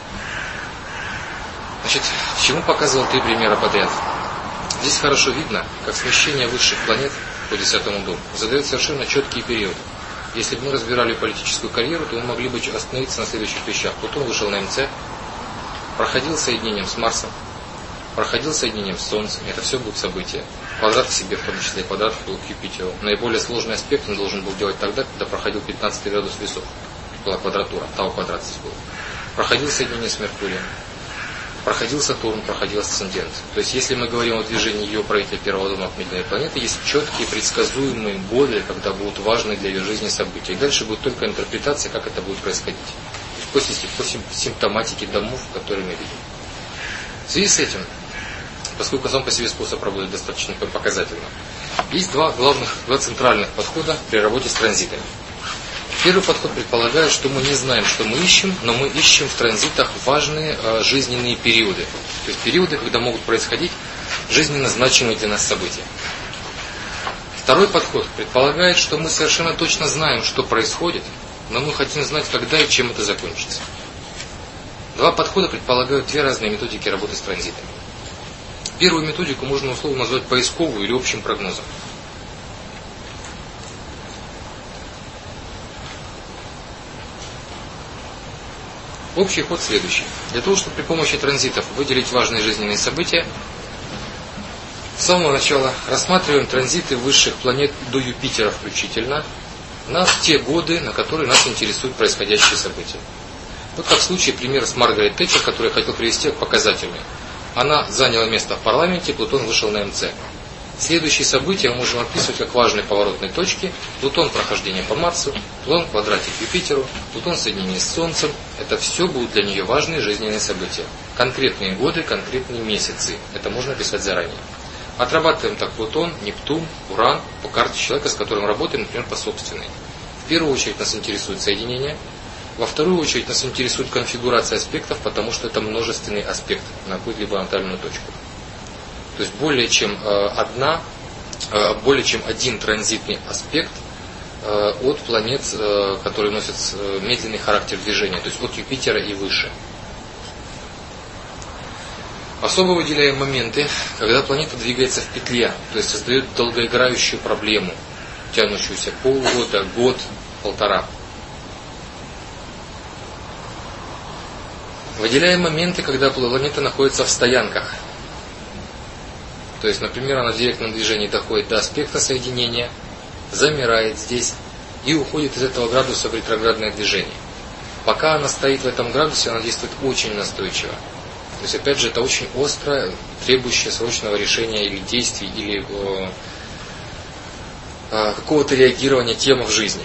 Значит, чему показывал 3 примера подряд? Здесь хорошо видно, как смещение высших планет по 10-му дому задает совершенно четкие периоды. Если бы мы разбирали политическую карьеру, то мы могли бы остановиться на следующих вещах. Плутон вышел на МЦ, проходил соединением с Марсом, проходил соединением с Солнцем. Это все будут события. Квадрат к себе, в том числе квадрат к Юпитеру. Наиболее сложный аспект он должен был делать тогда, когда проходил 15 градус весов. Была квадратура, Тау квадрат здесь был. Проходил соединение с Меркурием. Проходил Сатурн, проходил асцендент. То есть, если мы говорим о движении ее правителя первого дома от медленной планеты, есть четкие, предсказуемые годы, когда будут важны для ее жизни события. И дальше будет только интерпретация, как это будет происходить. По симптоматике домов, которые мы видим. В связи с этим, поскольку сам по себе способ работы достаточно показательный, есть два центральных подхода при работе с транзитами. Первый подход предполагает, что мы не знаем, что мы ищем, но мы ищем в транзитах важные жизненные периоды. То есть периоды, когда могут происходить жизненно значимые для нас события. Второй подход предполагает, что мы совершенно точно знаем, что происходит, но мы хотим знать, когда и чем это закончится. Два подхода предполагают 2 разные методики работы с транзитами. Первую методику можно условно назвать поисковую или общим прогнозом. Общий ход следующий. Для того, чтобы при помощи транзитов выделить важные жизненные события, с самого начала рассматриваем транзиты высших планет до Юпитера включительно на те годы, на которые нас интересуют происходящие события. Вот как в случае пример с Маргарет Тэтчер, который я хотел привести как показательный. Она заняла место в парламенте, Плутон вышел на МЦ. Следующие события мы можем описывать как важные поворотные точки. Плутон прохождение по Марсу, Плутон квадратик Юпитеру, Плутон соединение с Солнцем. Это все будут для нее важные жизненные события. Конкретные годы, конкретные месяцы. Это можно писать заранее. Отрабатываем так Плутон, Нептун, Уран по карте человека, с которым работаем, например, по собственной. В первую очередь нас интересует соединение. Во вторую очередь нас интересует конфигурация аспектов, потому что это множественный аспект на какую-либо натальную точку. То есть более чем один транзитный аспект от планет, которые носят медленный характер движения, то есть от Юпитера и выше. Особо выделяем моменты, когда планета двигается в петле, то есть создает долгоиграющую проблему, тянущуюся полгода, год, 1,5. Выделяем моменты, когда планета находится в стоянках. То есть, например, она в директном движении доходит до аспекта соединения, замирает здесь и уходит из этого градуса в ретроградное движение. Пока она стоит в этом градусе, она действует очень настойчиво. То есть, опять же, это очень остро, требующее срочного решения или действий, или какого-то реагирования тема в жизни.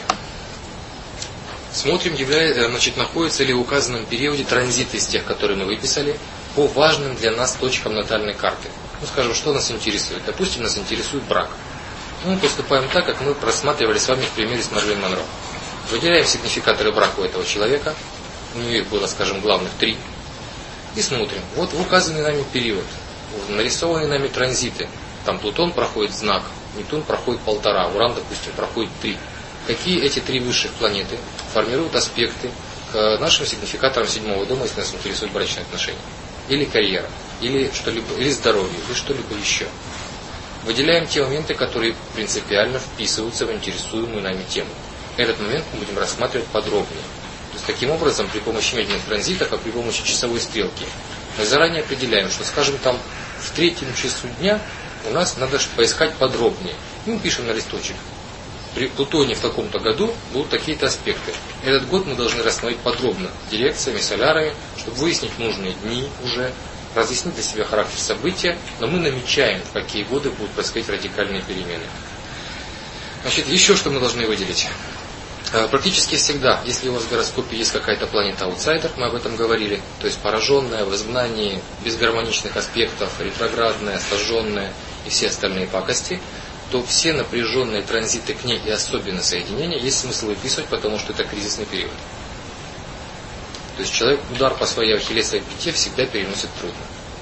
Смотрим, находится ли в указанном периоде транзиты из тех, которые мы выписали, по важным для нас точкам натальной карты. Ну, скажем, что нас интересует? Допустим, нас интересует брак. Мы поступаем так, как мы просматривали с вами в примере с Мэрилин Монро. Выделяем сигнификаторы брака у этого человека. У нее их было, скажем, главных 3. И смотрим. Вот в указанный нами период, нарисованы нами транзиты. Там Плутон проходит знак, Нептун проходит 1,5, Уран, допустим, проходит 3. Какие эти 3 высших планеты формируют аспекты к нашим сигнификаторам 7-го дома, если нас интересуют брачные отношения? Или карьера, или что-либо, или здоровье, или что-либо еще. Выделяем те моменты, которые принципиально вписываются в интересуемую нами тему. Этот момент мы будем рассматривать подробнее. То есть, таким образом, при помощи медленных транзитов, а при помощи часовой стрелки, мы заранее определяем, что, скажем, там в 3-м часу дня у нас надо поискать подробнее. И мы пишем на листочек. При Плутоне в таком-то году будут такие-то аспекты. Этот год мы должны рассмотреть подробно, дирекциями, солярами, чтобы выяснить нужные дни уже, разъяснить для себя характер события, но мы намечаем, в какие годы будут происходить радикальные перемены. Значит, еще что мы должны выделить. Практически всегда, если у вас в гороскопе есть какая-то планета-аутсайдер, мы об этом говорили, то есть пораженная в изгнании, без гармоничных аспектов, ретроградная, сожженная и все остальные пакости, то все напряженные транзиты к ней и особенно соединения есть смысл выписывать, потому что это кризисный период. То есть человек удар по своей ахиллесовой пяте всегда переносит трудно.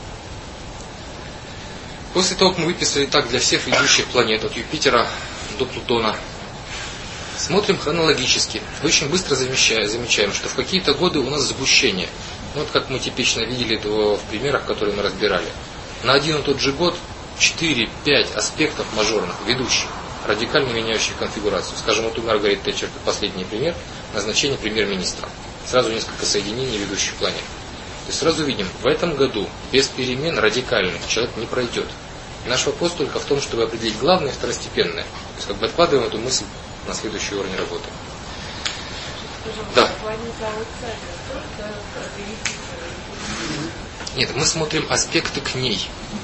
После того, как мы выписали так для всех ведущих планет, от Юпитера до Плутона, смотрим хронологически. Очень быстро замечаем, что в какие-то годы у нас сгущение. Вот как мы типично видели в примерах, которые мы разбирали. На один и тот же год 4-5 аспектов мажорных, ведущих, радикально меняющих конфигурацию. Скажем, вот у Маргарет Тэтчер, последний пример, назначение премьер-министра. Сразу несколько соединений ведущих планет. То есть сразу видим, в этом году без перемен радикальных человек не пройдет. Наш вопрос только в том, чтобы определить главное и второстепенное. То есть как бы откладываем эту мысль на следующий уровень работы. Да. Нет, мы смотрим аспекты к ней.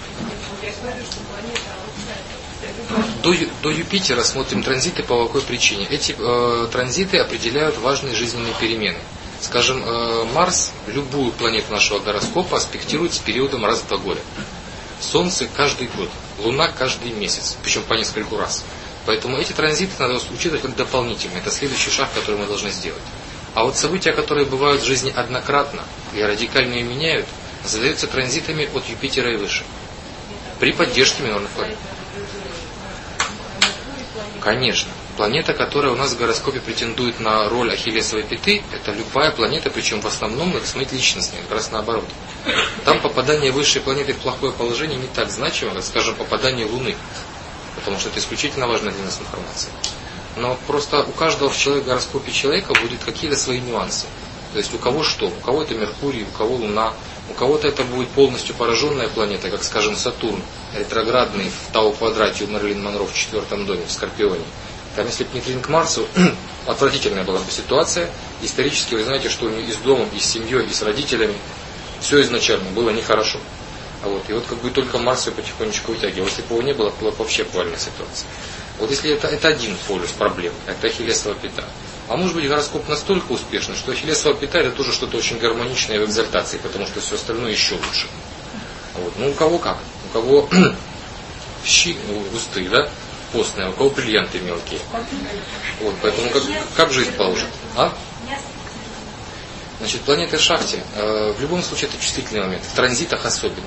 До Юпитера смотрим транзиты по какой причине. Эти транзиты определяют важные жизненные перемены. Скажем, Марс любую планету нашего гороскопа аспектирует с периодом раз в 2 года. Солнце каждый год, Луна каждый месяц, причем по нескольку раз. Поэтому эти транзиты надо учитывать как дополнительные. Это следующий шаг, который мы должны сделать. А вот события, которые бывают в жизни однократно и радикально ее меняют, задаются транзитами от Юпитера и выше. При поддержке минорных планет. Конечно. Планета, которая у нас в гороскопе претендует на роль ахиллесовой пяты, это любая планета, причем в основном надо смотреть личностные, как раз наоборот. Там попадание высшей планеты в плохое положение не так значимо, как, скажем, попадание Луны. Потому что это исключительно важная для нас информация. Но просто у каждого в гороскопе человека будет какие-то свои нюансы. То есть у кого что? У кого это Меркурий, у кого Луна, у кого-то это будет полностью пораженная планета, как, скажем, Сатурн, ретроградный в Тау-квадрате у Мэрилин Монро в 4-м доме, в Скорпионе. Там, если бы не тренинг к Марсу, отвратительная была бы ситуация. Исторически вы знаете, что у нее и с домом, и с семьей, и с родителями все изначально было нехорошо. И вот как бы только Марс ее потихонечку вытягивал. Если бы его не было, была бы вообще повальная ситуация. Вот если это один полюс проблем, это ахиллесова пята. А может быть гороскоп настолько успешный, что ахиллесова пята это тоже что-то очень гармоничное в экзальтации, потому что все остальное еще лучше. Ну у кого как? У кого щи густые, да? Постные, у кого бриллианты мелкие. Поэтому как жизнь положит? Значит, планеты в шахте, в любом случае это чувствительный момент, в транзитах особенно.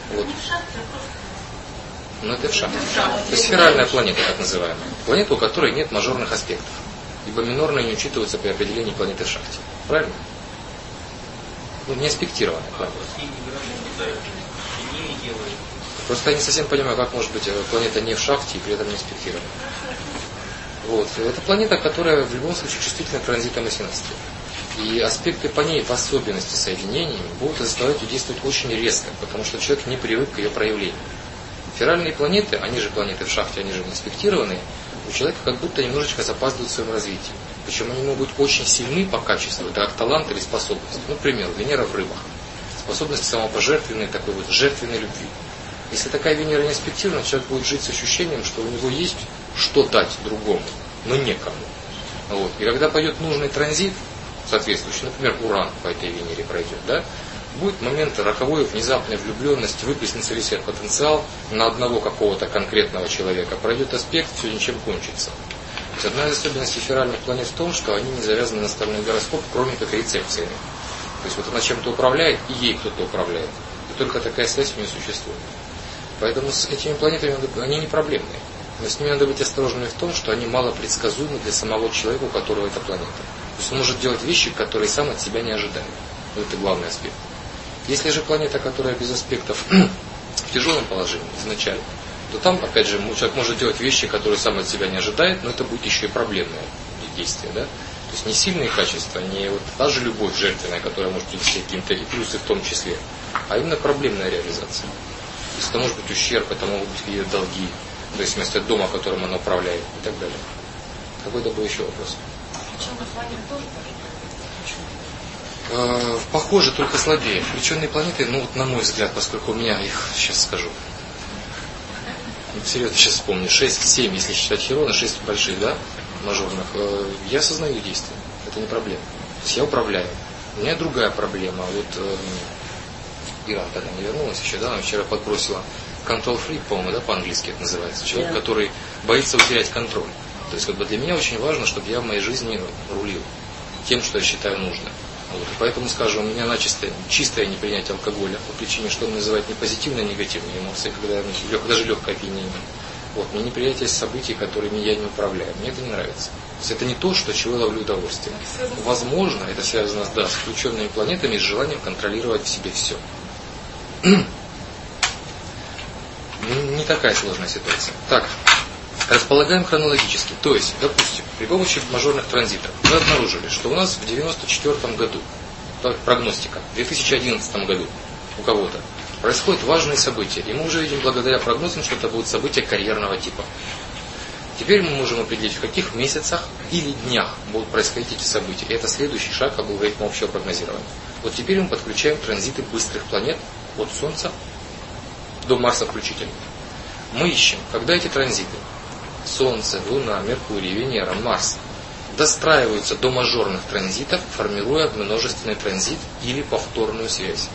Но это в шахте. То есть сферальная планета, так называемая. Планета, у которой нет мажорных аспектов. Ибо минорные не учитываются при определении планеты в шахте. Правильно? Не аспектированная планета. Просто я не совсем понимаю, как может быть планета не в шахте и при этом не аспектирована. Это планета, которая в любом случае чувствительна к транзитам и синастрии. И аспекты по ней, в особенности соединениями, будут заставлять ее действовать очень резко, потому что человек не привык к ее проявлению. Феральные планеты, они же планеты в шахте, они же не аспектированные, у человека как будто немножечко запаздывают в своем развитии. Причем они могут быть очень сильны по качеству, это как талант или способность. Например, Венера в рыбах. Способность самопожертвенной, такой жертвенной любви. Если такая Венера не аспектирована, человек будет жить с ощущением, что у него есть что дать другому, но некому. И когда пойдет нужный транзит, соответствующий, например, Уран по этой Венере пройдет, да, будет момент роковой внезапной влюбленности, выплеснется весь этот потенциал на одного какого-то конкретного человека, пройдет аспект, все ничем кончится. То есть одна из особенностей феральных планет в том, что они не завязаны на стальной гороскоп, кроме как рецепциями. То есть вот она чем-то управляет, и ей кто-то управляет. И только такая связь у нее существует. Поэтому с этими планетами они не проблемные. Но с ними надо быть осторожными в том, что они мало предсказуемы для самого человека, у которого эта планета. То есть он может делать вещи, которые сам от себя не ожидает. Это главный аспект. Если же планета, которая без аспектов в тяжелом положении изначально, то там, опять же, человек может делать вещи, которые сам от себя не ожидает, но это будет еще и проблемное действие. Да? То есть не сильные качества, не вот та же любовь жертвенная, которая может принести какие-то и плюсы в том числе, а именно проблемная реализация. То есть это может быть ущерб, это могут быть какие-то долги, в зависимости от дома, которым она управляет и так далее. Какой-то был еще вопрос. Похоже, только слабее. Включенные планеты, ну вот на мой взгляд, поскольку у меня их, сейчас скажу, серьезно сейчас вспомню, 6-7, если считать Хирона, 6 больших, да, мажорных, я осознаю действия, это не проблема. То есть я управляю. У меня другая проблема. Вот Иран тогда не вернулась еще, да, она вчера подбросила control freak, по-моему, да, по-английски это называется. Человек, который боится утерять контроль. То есть как бы для меня очень важно, чтобы я в моей жизни рулил тем, что я считаю нужным. Вот. И поэтому, скажем, у меня начисто чистое непринятие алкоголя по причине, что он называет не позитивные, а негативные эмоции, когда даже легкое опьянение. Вот. Мне неприятие событий, которыми я не управляю. Мне это не нравится. То есть это не то, что чего я ловлю удовольствие. Возможно, это связано с включенными планетами и с желанием контролировать в себе все. Не такая сложная ситуация. Так, располагаем хронологически. То есть, допустим, при помощи мажорных транзитов мы обнаружили, что у нас в 1994 году, прогностика, в 2011 году у кого-то происходят важные события. И мы уже видим благодаря прогнозам, что это будут события карьерного типа. Теперь мы можем определить, в каких месяцах или днях будут происходить эти события. И это следующий шаг алгоритма общего прогнозирования. Вот теперь мы подключаем транзиты быстрых планет от Солнца до Марса включительно. Мы ищем, когда эти транзиты Солнце, Луна, Меркурий, Венера, Марс достраиваются до мажорных транзитов, формируя множественный транзит или повторную связь.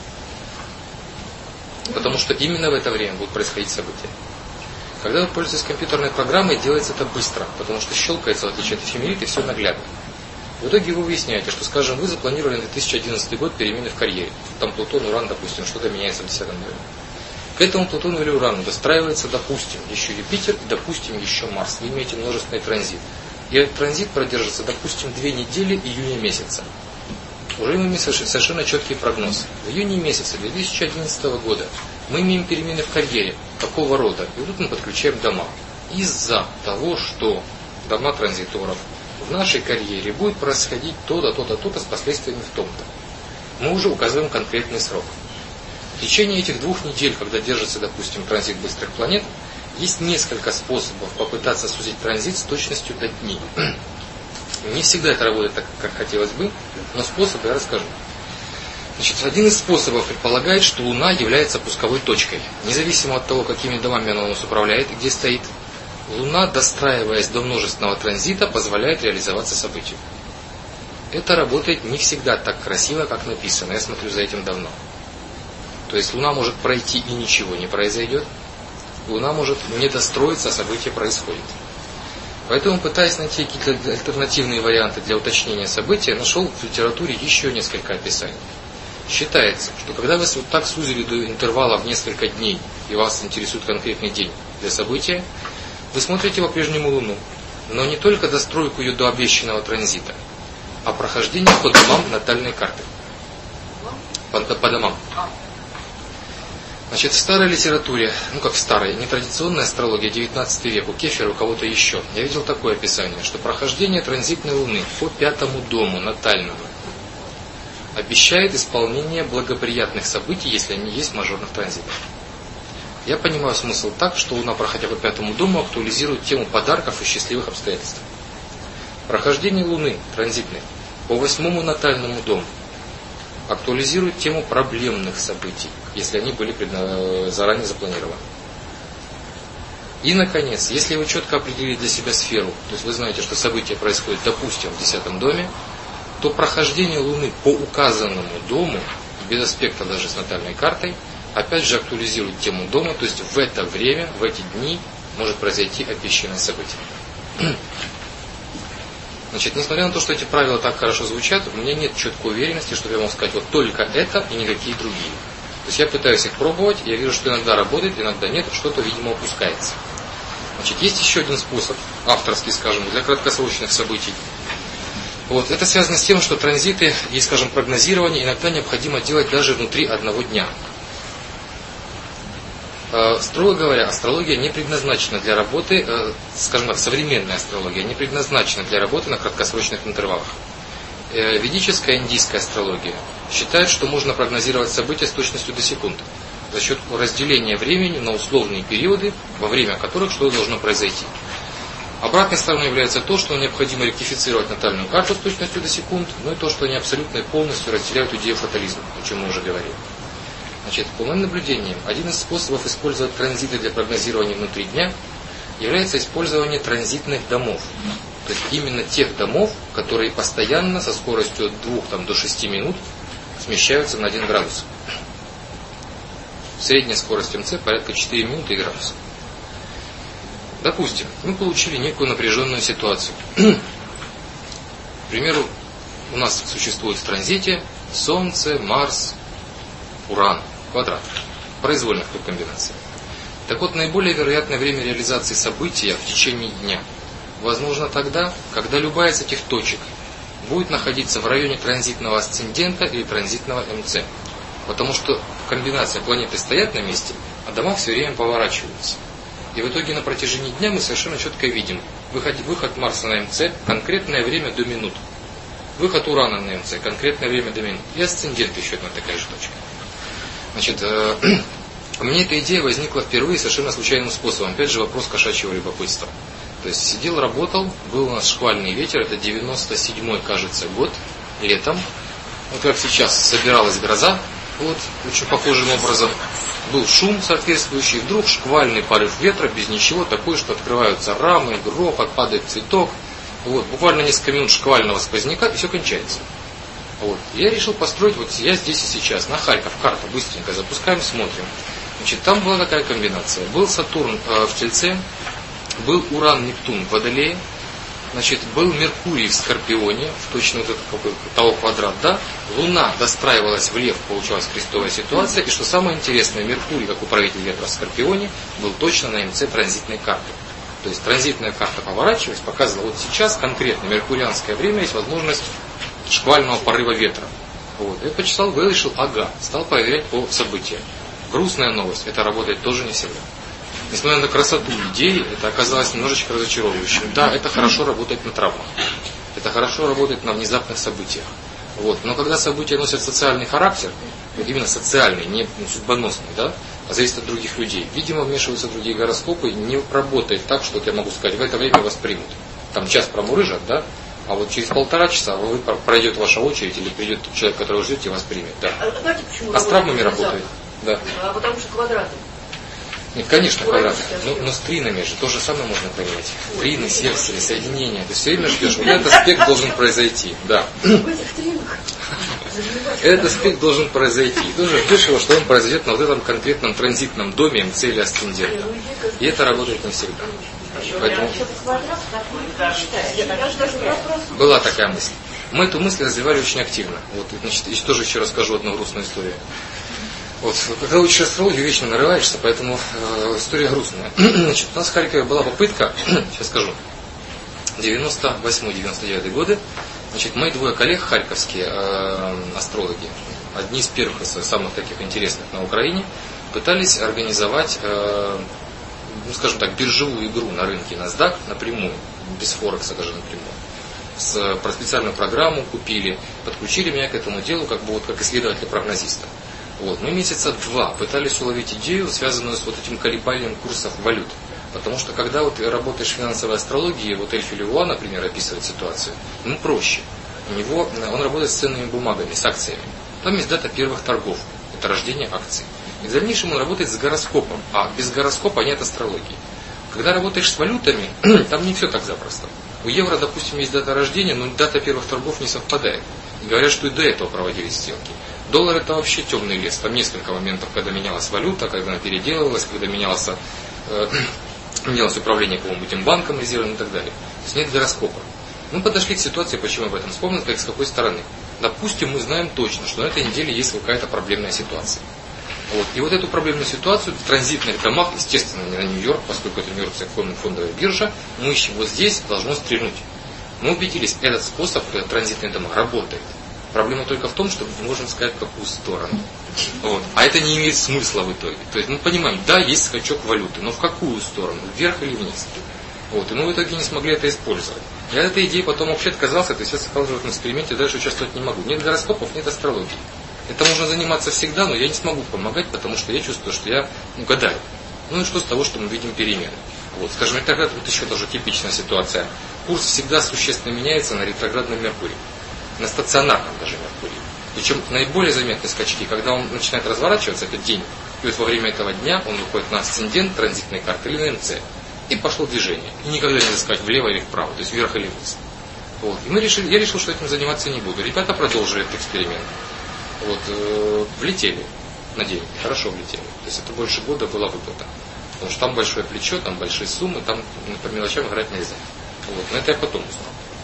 Потому что именно в это время будут происходить события. Когда вы пользуетесь компьютерной программой, делается это быстро, потому что щелкается, в отличие от эфемерита, и все наглядно. В итоге вы выясняете, что, скажем, вы запланировали на 2011 год перемены в карьере. Там Плутон, Уран, допустим, что-то меняется в 10 доме. К этому Плутону или Урану достраивается, допустим, еще Юпитер и, допустим, еще Марс. Вы имеете множественный транзит. И этот транзит продержится, допустим, 2 недели июня месяца. Уже мы имеем совершенно четкий прогноз. В июне месяце 2011 года мы имеем перемены в карьере. Какого рода? И тут мы подключаем дома. Из-за того, что дома транзиторов в нашей карьере будет происходить то-то, то-то, то-то с последствиями в том-то. Мы уже указываем конкретный срок. В течение этих 2 недель, когда держится, допустим, транзит быстрых планет, есть несколько способов попытаться сузить транзит с точностью до дней. Не всегда это работает так, как хотелось бы, но способы я расскажу. Значит, один из способов предполагает, что Луна является пусковой точкой. Независимо от того, какими домами она у нас управляет и где стоит, Луна, достраиваясь до множественного транзита, позволяет реализоваться событию. Это работает не всегда так красиво, как написано. Я смотрю за этим давно. То есть Луна может пройти и ничего не произойдет. Луна может не достроиться, а событие происходит. Поэтому, пытаясь найти какие-то альтернативные варианты для уточнения события, нашел в литературе еще несколько описаний. Считается, что когда вы вот так сузили до интервала в несколько дней, и вас интересует конкретный день для события, вы смотрите по-прежнему Луну, но не только достройку ее до обещанного транзита, а прохождение по домам натальной карты. По домам. Значит, в старой литературе, ну как в старой, нетрадиционная астрология 19 век, у Кефера, у кого-то еще, я видел такое описание, что прохождение транзитной Луны по 5-му дому натальному обещает исполнение благоприятных событий, если они есть в мажорных транзитах. Я понимаю смысл так, что Луна, проходя по 5-му дому, актуализирует тему подарков и счастливых обстоятельств. Прохождение Луны транзитной по 8-му натальному дому актуализирует тему проблемных событий, если они были заранее запланированы. И, наконец, если вы четко определили для себя сферу, то есть вы знаете, что событие происходит, допустим, в 10-м доме, то прохождение Луны по указанному дому без аспекта даже с натальной картой, опять же актуализирует тему дома, то есть в это время, в эти дни может произойти описанное событие. Значит, несмотря на то, что эти правила так хорошо звучат, у меня нет четкой уверенности, что я могу сказать вот только это и никакие другие. То есть я пытаюсь их пробовать, и я вижу, что иногда работает, иногда нет, что-то, видимо, упускается. Значит, есть еще один способ, авторский, скажем, для краткосрочных событий. Вот, это связано с тем, что транзиты и, скажем, прогнозирование иногда необходимо делать даже внутри одного дня. Строго говоря, астрология не предназначена для работы, скажем так, современная астрология не предназначена для работы на краткосрочных интервалах. Ведическая индийская астрология считает, что можно прогнозировать события с точностью до секунд за счет разделения времени на условные периоды, во время которых что-то должно произойти. Обратной стороной является то, что необходимо ректифицировать натальную карту с точностью до секунд, ну и то, что они абсолютно и полностью разделяют идею фатализма, о чем мы уже говорили. Значит, по моим наблюдениям, один из способов использовать транзиты для прогнозирования внутри дня является использование транзитных домов. То есть именно тех домов, которые постоянно со скоростью от 2 до 6 минут смещаются на 1 градус. Средняя скорость МЦ порядка 4 минуты и градус. Допустим, мы получили некую напряженную ситуацию. К примеру, у нас существует в транзите Солнце, Марс, Уран, квадрат, произвольных тут комбинаций. Так вот, наиболее вероятное время реализации события в течение дня возможно тогда, когда любая из этих точек будет находиться в районе транзитного асцендента или транзитного МЦ. Потому что комбинация планеты стоят на месте, а дома все время поворачиваются. И в итоге на протяжении дня мы совершенно четко видим выход Марса на МЦ, конкретное время до минут. Выход Урана на МЦ, конкретное время до минут. И асцендент еще одна такая же точка. Значит, у меня эта идея возникла впервые совершенно случайным способом. Опять же, вопрос кошачьего любопытства. То есть сидел, работал, был у нас шквальный ветер, это 97-й, кажется, год, летом. Вот как сейчас собиралась гроза, вот, очень похожим образом. Был шум соответствующий, вдруг шквальный порыв ветра, без ничего, такой, что открываются рамы, грохот, падает цветок. Вот, буквально несколько минут шквального сквозняка, и все кончается. Вот. Я решил построить, вот я здесь и сейчас, на Харьков, карта, быстренько запускаем, смотрим. Значит, там была такая комбинация. Был Сатурн в Тельце, был Уран, Нептун в Водолее, значит, был Меркурий в Скорпионе, в точно вот этот того квадрат, да, Луна достраивалась в Лев, получалась крестовая ситуация, и что самое интересное, Меркурий, как управитель ветра в Скорпионе, был точно на МЦ транзитной карты. То есть транзитная карта, поворачиваясь, показывала, вот сейчас конкретно меркурианское время есть возможность шквального порыва ветра. Вот. Я почитал, вышел, стал проверять по событиям. Грустная новость, это работает тоже не всегда. Несмотря на красоту идеи, это оказалось немножечко разочаровывающим. Да, это хорошо работает на травмах. Это хорошо работает на внезапных событиях. Вот. Но когда события носят социальный характер, вот именно социальный, не судьбоносный, да, а зависит от других людей, видимо, вмешиваются другие гороскопы, не работает так, что я могу сказать, в это время вас примут. Там час промурыжат, да, а вот через 1,5 часа пройдет ваша очередь, или придет человек, которого ждете, вас примет. Да. А с травмами работает. Да. А потому что квадраты. Нет, конечно, квадраты. Но с тринами же то же самое можно проверять. Трины, секции, соединения. Ты все время ждешь. Вот этот аспект должен произойти. Да. В этих тринах. Этот аспект должен произойти. И тоже ждешь его, что он произойдет на вот этом конкретном транзитном доме МЦ или асцендента. И это работает не всегда. Поэтому была такая мысль. Мы эту мысль развивали очень активно. Вот, значит, и тоже еще расскажу одну грустную историю. Вот, когда учишь астрологию, вечно нарываешься, поэтому история грустная. Значит, у нас в Харькове была попытка, сейчас скажу, 98-99 годы. Значит, мои 2 коллег харьковские астрологи, одни из первых, самых таких интересных на Украине, пытались организовать, ну, скажем так, биржевую игру на рынке NASDAQ напрямую, без Форекса даже напрямую. Про специальную программу купили, подключили меня к этому делу, как бы вот как исследователя-прогнозиста. Вот. Мы месяца 2 пытались уловить идею, связанную с вот этим колебанием курсов валют. Потому что когда вот ты работаешь в финансовой астрологии, вот Эльфи Левуа, например, описывает ситуацию, ему проще. Он работает с ценными бумагами, с акциями. Там есть дата первых торгов, это рождение акций. И в дальнейшем он работает с гороскопом, а без гороскопа нет астрологии. Когда работаешь с валютами, там не все так запросто. У евро, допустим, есть дата рождения, но дата первых торгов не совпадает. И говорят, что и до этого проводились сделки. Доллар это вообще темный лес. Там несколько моментов, когда менялась валюта, когда она переделывалась, когда менялось управление каким-нибудь банком резервным и так далее. То есть нет гороскопа. Мы подошли к ситуации, почему об этом вспомнил, как с какой стороны. Допустим, мы знаем точно, что на этой неделе есть какая-то проблемная ситуация. Вот. И вот эту проблемную ситуацию в транзитных домах, естественно, не на Нью-Йорк, поскольку это Нью-Йоркская фондовая биржа, мы ищем вот здесь, должно стрельнуть. Мы убедились, этот способ, транзитные дома, работает. Проблема только в том, что мы не можем сказать, в какую сторону. Вот. А это не имеет смысла в итоге. То есть мы понимаем, да, есть скачок валюты, но в какую сторону, вверх или вниз. Вот. И мы в итоге не смогли это использовать. Я от этой идеи потом вообще отказался, то есть я сказал, что в этом эксперименте дальше участвовать не могу. Нет гороскопов, нет астрологии. Это можно заниматься всегда, но я не смогу помогать, потому что я чувствую, что я гадаю. Ну и что с того, что мы видим перемены. Вот, скажем, ретроград, вот еще тоже типичная ситуация. Курс всегда существенно меняется на ретроградном Меркурии. На стационарном даже Меркурии. Причем наиболее заметны скачки, когда он начинает разворачиваться, этот день, и вот во время этого дня он выходит на асцендент транзитной карты или на МЦ. И пошло движение. И никогда нельзя сказать влево или вправо, то есть вверх или вниз. Вот. И я решил, что этим заниматься не буду. Ребята продолжили этот эксперимент. Вот, влетели на день, хорошо влетели. То есть это больше года была выплата. Потому что там большое плечо, там большие суммы, там по мелочам играть нельзя. Вот. Но это я потом узнал.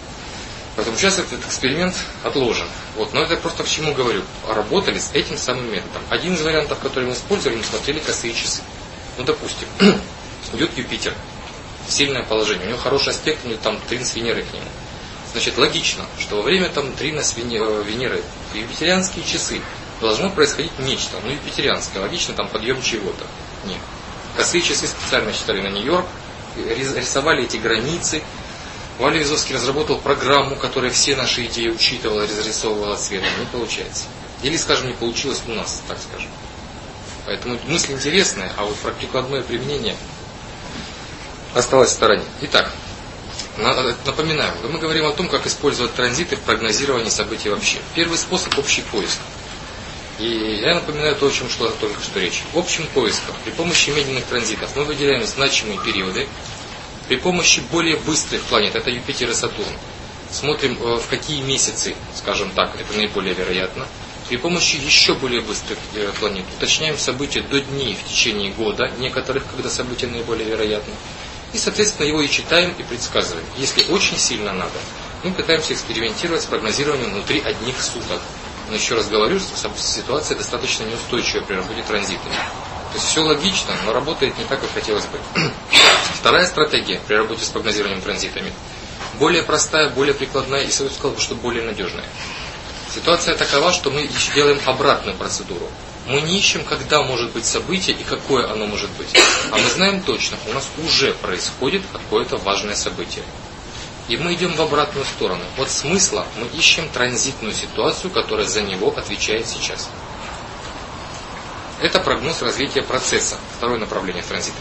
Поэтому сейчас этот эксперимент отложен. Вот. Но это просто к чему говорю. Работали с этим самым методом. Один из вариантов, который мы использовали, мы смотрели косые часы. Ну, допустим, идет Юпитер. Сильное положение. У него хороший аспект, у него там трин с Венерой к нему. Значит, логично, что во время там трина с Венеры в юпитерианские часы должно происходить нечто. Ну, юпитерианское. Логично, там подъем чего-то. Нет. Косые часы специально считали на Нью-Йорк, рисовали эти границы. Валя Визовский разработал программу, которая все наши идеи учитывала, разрисовывала цветом. Не получается. Или, скажем, не получилось у нас, так скажем. Поэтому мысль интересная, а вот про прикладное применение осталось в стороне. Итак, напоминаю, мы говорим о том, как использовать транзиты в прогнозировании событий вообще. Первый способ – общий поиск. И я напоминаю то, о чем шла только что речь. Общим поиском при помощи медленных транзитов мы выделяем значимые периоды. При помощи более быстрых планет, это Юпитер и Сатурн, смотрим, в какие месяцы, скажем так, это наиболее вероятно. При помощи еще более быстрых планет уточняем события до дней в течение года, некоторых, когда события наиболее вероятны. И, соответственно, его и читаем, и предсказываем. Если очень сильно надо, мы пытаемся экспериментировать с прогнозированием внутри одних суток. Но еще раз говорю, что ситуация достаточно неустойчивая при работе транзитами. То есть все логично, но работает не так, как хотелось бы. Вторая стратегия при работе с прогнозированием транзитами более простая, более прикладная и, сказал бы, что более надежная. Ситуация такова, что мы делаем обратную процедуру. Мы не ищем, когда может быть событие и какое оно может быть. А мы знаем точно, у нас уже происходит какое-то важное событие. И мы идем в обратную сторону. От смысла мы ищем транзитную ситуацию, которая за него отвечает сейчас. Это прогноз развития процесса. Второе направление в транзитах.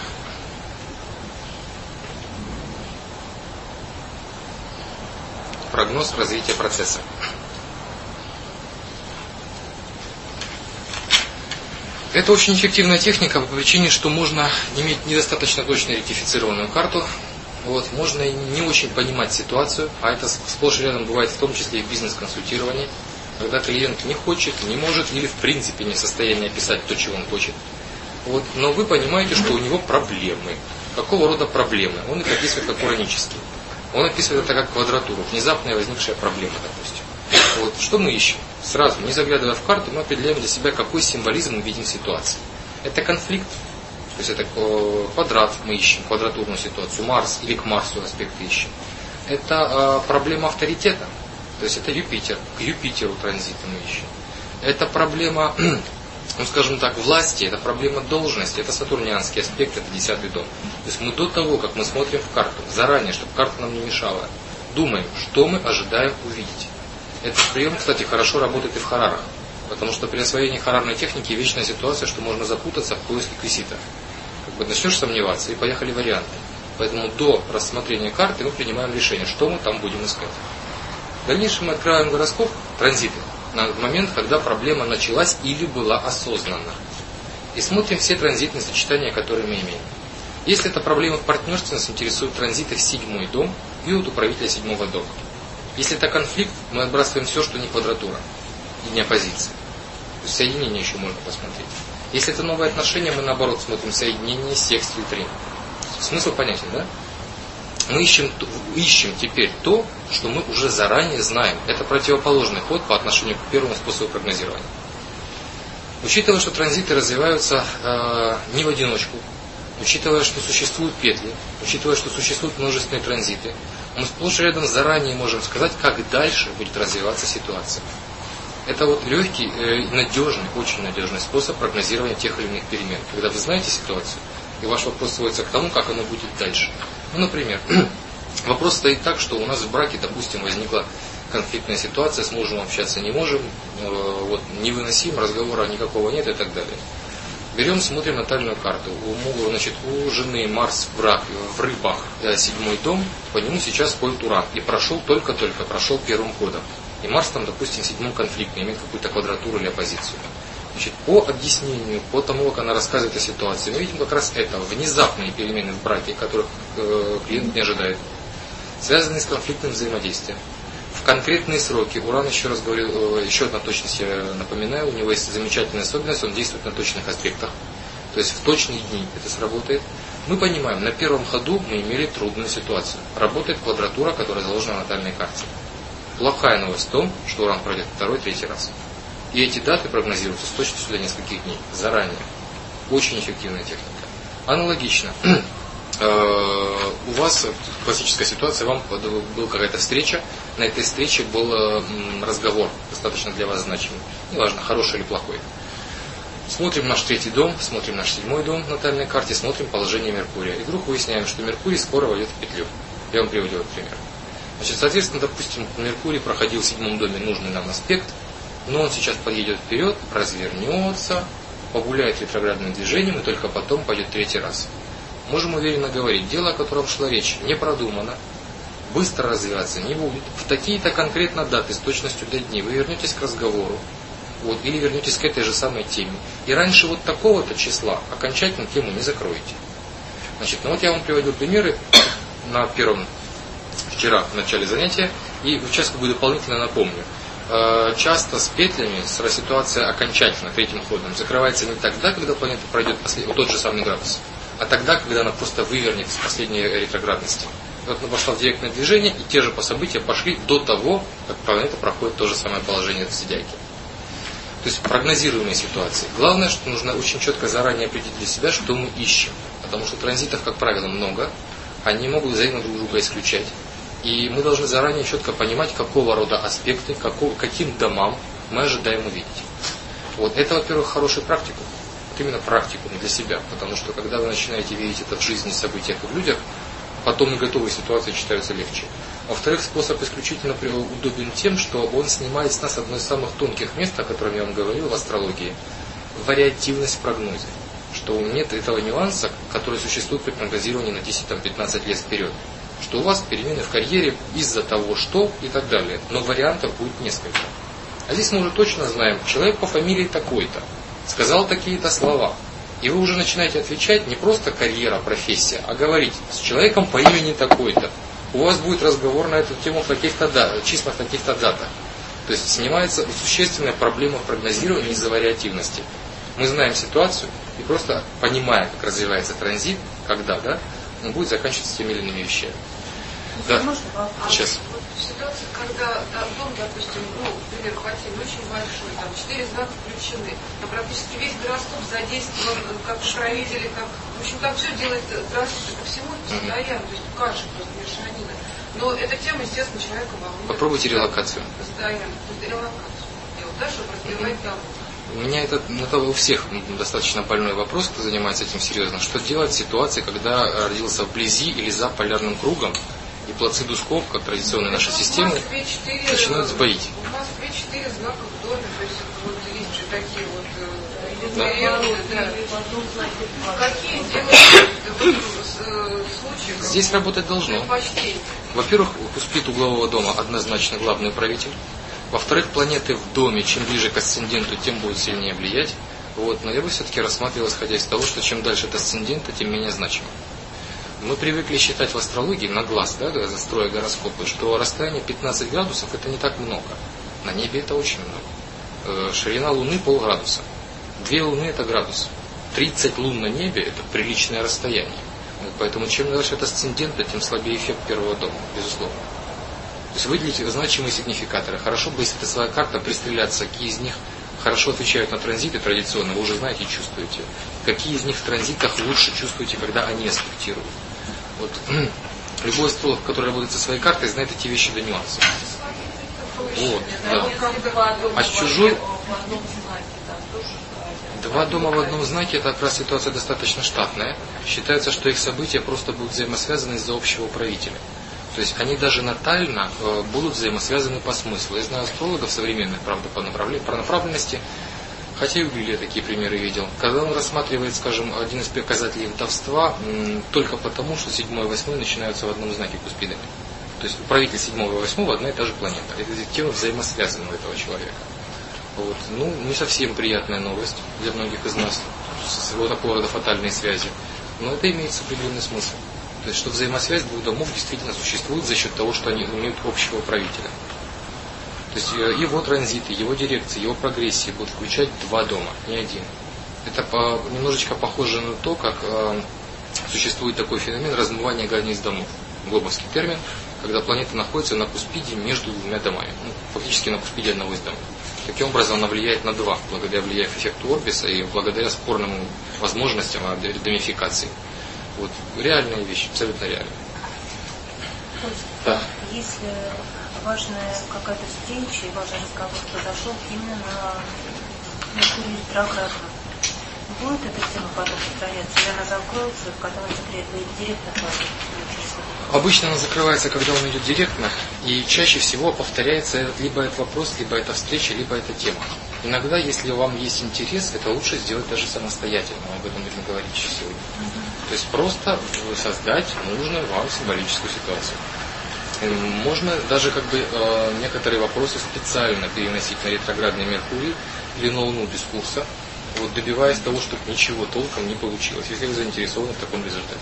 Прогноз развития процесса. Это очень эффективная техника по причине, что можно иметь недостаточно точно ректифицированную карту. Вот, можно не очень понимать ситуацию, а это сплошь и рядом бывает в том числе и в бизнес-консультировании, когда клиент не хочет, не может или в принципе не в состоянии описать то, чего он хочет. Вот, но вы понимаете, что у него проблемы. Какого рода проблемы? Он их описывает как уранические. Он описывает это как квадратуру, внезапная возникшая проблема, допустим. Вот, что мы ищем? Сразу, не заглядывая в карту, мы определяем для себя, какой символизм мы видим в ситуации. Это конфликт, то есть это квадрат, мы ищем квадратурную ситуацию, Марс или к Марсу аспекты ищем. Это проблема авторитета, то есть это Юпитер, к Юпитеру транзиты мы ищем. Это проблема, ну скажем так, власти, это проблема должности, это сатурнианский аспект, это 10-й дом. То есть мы до того, как мы смотрим в карту, заранее, чтобы карта нам не мешала, думаем, что мы ожидаем увидеть. Этот прием, кстати, хорошо работает и в харарах, потому что при освоении харарной техники вечная ситуация, что можно запутаться в поиске квисита. Как бы начнешь сомневаться, и поехали варианты. Поэтому до рассмотрения карты мы принимаем решение, что мы там будем искать. В дальнейшем мы открываем гороскоп, транзиты, на момент, когда проблема началась или была осознанна. И смотрим все транзитные сочетания, которые мы имеем. Если это проблема в партнерстве, нас интересуют транзиты в 7-й дом и от управителя 7-го дома. Если это конфликт, мы отбрасываем все, что не квадратура и не оппозиция. есть соединение еще можно посмотреть. Если это новые отношения, мы наоборот смотрим соединение, секс, фильтрин. Смысл понятен, да? Мы ищем теперь то, что мы уже заранее знаем. Это противоположный ход по отношению к первому способу прогнозирования. Учитывая, что транзиты развиваются не в одиночку, учитывая, что существуют петли, учитывая, что существуют множественные транзиты, мы сплошь и рядом заранее можем сказать, как дальше будет развиваться ситуация. Это вот легкий, надежный, очень надежный способ прогнозирования тех или иных перемен. Когда вы знаете ситуацию, и ваш вопрос сводится к тому, как оно будет дальше. Ну, например, вопрос стоит так, что у нас в браке, допустим, возникла конфликтная ситуация, с мужем общаться не можем, вот, невыносим, разговора никакого нет и так далее. Берем, смотрим натальную карту. У жены Марс в рыбах, 7-й дом, по нему сейчас ходит Уран. И только прошел первым ходом. И Марс там, допустим, в 7-м конфликтный, имеет какую-то квадратуру или оппозицию. Значит, по объяснению, по тому, как она рассказывает о ситуации, мы видим как раз это, внезапные перемены в браке, которых клиент не ожидает, связанные с конфликтным взаимодействием. В конкретные сроки, Уран, еще раз говорю, еще одна точность я напоминаю, у него есть замечательная особенность, он действует на точных аспектах, то есть в точные дни это сработает. Мы понимаем, на первом ходу мы имели трудную ситуацию. Работает квадратура, которая заложена в натальной карте. Плохая новость в том, что Уран пройдет второй, третий раз. И эти даты прогнозируются с точностью до нескольких дней, заранее. Очень эффективная техника. Аналогично. У вас классическая ситуация, вам была какая-то встреча, на этой встрече был разговор, достаточно для вас значимый, неважно, хороший или плохой. Смотрим наш 3-й дом, смотрим наш 7-й дом в натальной карте, смотрим положение Меркурия. И вдруг выясняем, что Меркурий скоро войдет в петлю. Я вам приводил этот пример. Значит, соответственно, допустим, Меркурий проходил в 7-м доме нужный нам аспект, но он сейчас подъедет вперед, развернется, погуляет ретроградным движением и только потом пойдет 3-й раз. Можем уверенно говорить, дело, о котором шла речь, не продумано, быстро развиваться не будет. В такие-то конкретно даты с точностью до дней вы вернетесь к разговору, вот, или вернетесь к этой же самой теме. И раньше вот такого-то числа окончательно тему не закроете. Значит, ну вот я вам приводил примеры вчера в начале занятия, и сейчас как бы дополнительно напомню. Часто с петлями ситуация окончательно 3-м ходом закрывается не тогда, когда планета пройдет тот же самый градус, а тогда, когда она просто вывернет с последней ретроградности. Вот она пошла в директное движение, и те же по события пошли до того, как планета проходит то же самое положение в зодиаке. То есть прогнозируемые ситуации. Главное, что нужно очень четко заранее определить для себя, что мы ищем. Потому что транзитов, как правило, много, они могут взаимно друг друга исключать. И мы должны заранее четко понимать, какого рода аспекты, каким домам мы ожидаем увидеть. Вот это, во-первых, хороший практикум. Вот именно практикум для себя. Потому что, когда вы начинаете видеть это в жизни, событиях и в людях, потом и готовые ситуации читаются легче. Во-вторых, способ исключительно удобен тем, что он снимает с нас одно из самых тонких мест, о котором я вам говорил в астрологии, вариативность в прогнозе. Что нет этого нюанса, который существует при прогнозировании на 10-15 лет вперед. Что у вас перемены в карьере из-за того, что и так далее. Но вариантов будет несколько. А здесь мы уже точно знаем, человек по фамилии такой-то, сказал такие-то слова. И вы уже начинаете отвечать не просто карьера, профессия, а говорить с человеком по имени такой-то. У вас будет разговор на эту тему в каких-то числах, каких-то датах. То есть снимается существенная проблема в прогнозировании из-за вариативности. Мы знаем ситуацию и просто понимая, как развивается транзит, когда, да, он будет заканчиваться теми или иными вещами. Да, сейчас. Ситуация, когда дом, допустим, например, хватило очень большой, там 4 знака включены, там практически весь гороскоп задействован как правители, как, в общем, там все делает гороскоп по всему постоянно, то есть каша просто мешанина. Но эта тема, естественно, человека волнует. Попробуйте релокацию. Постоянно, релокацию делать, да, чтобы развивать дом. У меня это у всех достаточно больной вопрос, кто занимается этим серьезно. Что делать в ситуации, когда родился вблизи или за полярным кругом, и плацидусков, как традиционная наша система, начинают сбоить. У нас 4 знака в доме, то есть вот есть же такие вот периоды, да. Какие делают случаи? Здесь работать должно. Во-первых, у сплит углового дома однозначно главный правитель. Во-вторых, планеты в доме, чем ближе к асценденту, тем будут сильнее влиять. Вот. Но я бы все-таки рассматривал, исходя из того, что чем дальше от асцендента, тем менее значимо. Мы привыкли считать в астрологии на глаз, да, застроя гороскопы, что расстояние 15 градусов это не так много. На небе это очень много. Ширина Луны полградуса. 2 Луны это градус. 30 лун на небе это приличное расстояние. Поэтому чем дальше от асцендента, тем слабее эффект первого дома, безусловно. То есть выделить значимые сигнификаторы. Хорошо бы, если это своя карта, пристреляться, какие из них хорошо отвечают на транзиты традиционно, вы уже знаете и чувствуете. Какие из них в транзитах лучше чувствуете, когда они аспектируют. Вот любой астролог, который работает со своей картой, знает эти вещи до нюансов. Вот, да. А с чужой... 2 дома в одном знаке, это как раз ситуация достаточно штатная. Считается, что их события просто будут взаимосвязаны из-за общего правителя. То есть они даже натально будут взаимосвязаны по смыслу. Я знаю астрологов современных, правда, по направленности, хотя и у Библии такие примеры видел. Когда он рассматривает, скажем, один из показателей вдовства, только потому, что 7 и 8 начинаются в одном знаке Куспидами. То есть правитель 7 и 8 одна и та же планета. Эти темы взаимосвязаны у этого человека. Вот. Ну, не совсем приятная новость для многих из нас, вот такого рода фатальные связи. Но это имеет определенный смысл. То есть, что взаимосвязь 2 домов действительно существует за счет того, что они имеют общего правителя. То есть, его транзиты, его дирекции, его прогрессии будут включать 2 дома, не один. Это немножечко похоже на то, как существует такой феномен размывания границ домов. Глобовский термин, когда планета находится на Куспиде между 2 домами. Ну, фактически на Куспиде одного из домов. Таким образом, она влияет на 2, благодаря влиянию эффекту Орбиса и благодаря спорным возможностям домификации. Вот, реальная вещь, абсолютно реальная. Да. Если важная какая-то встреча и важный разговор произошел именно на Меркурий ретроградном, будет эта тема потом повторяться, или она закроется, когда он директно пойдет? Обычно она закрывается, когда он идет директно, и чаще всего повторяется либо этот вопрос, либо эта встреча, либо эта тема. Иногда, если вам есть интерес, это лучше сделать даже самостоятельно, мы об этом будем говорить еще сегодня. То есть просто создать нужную вам символическую ситуацию. Можно даже некоторые вопросы специально переносить на ретроградный Меркурий или на Луну без курса, вот, добиваясь того, чтобы ничего толком не получилось, если вы заинтересованы в таком результате.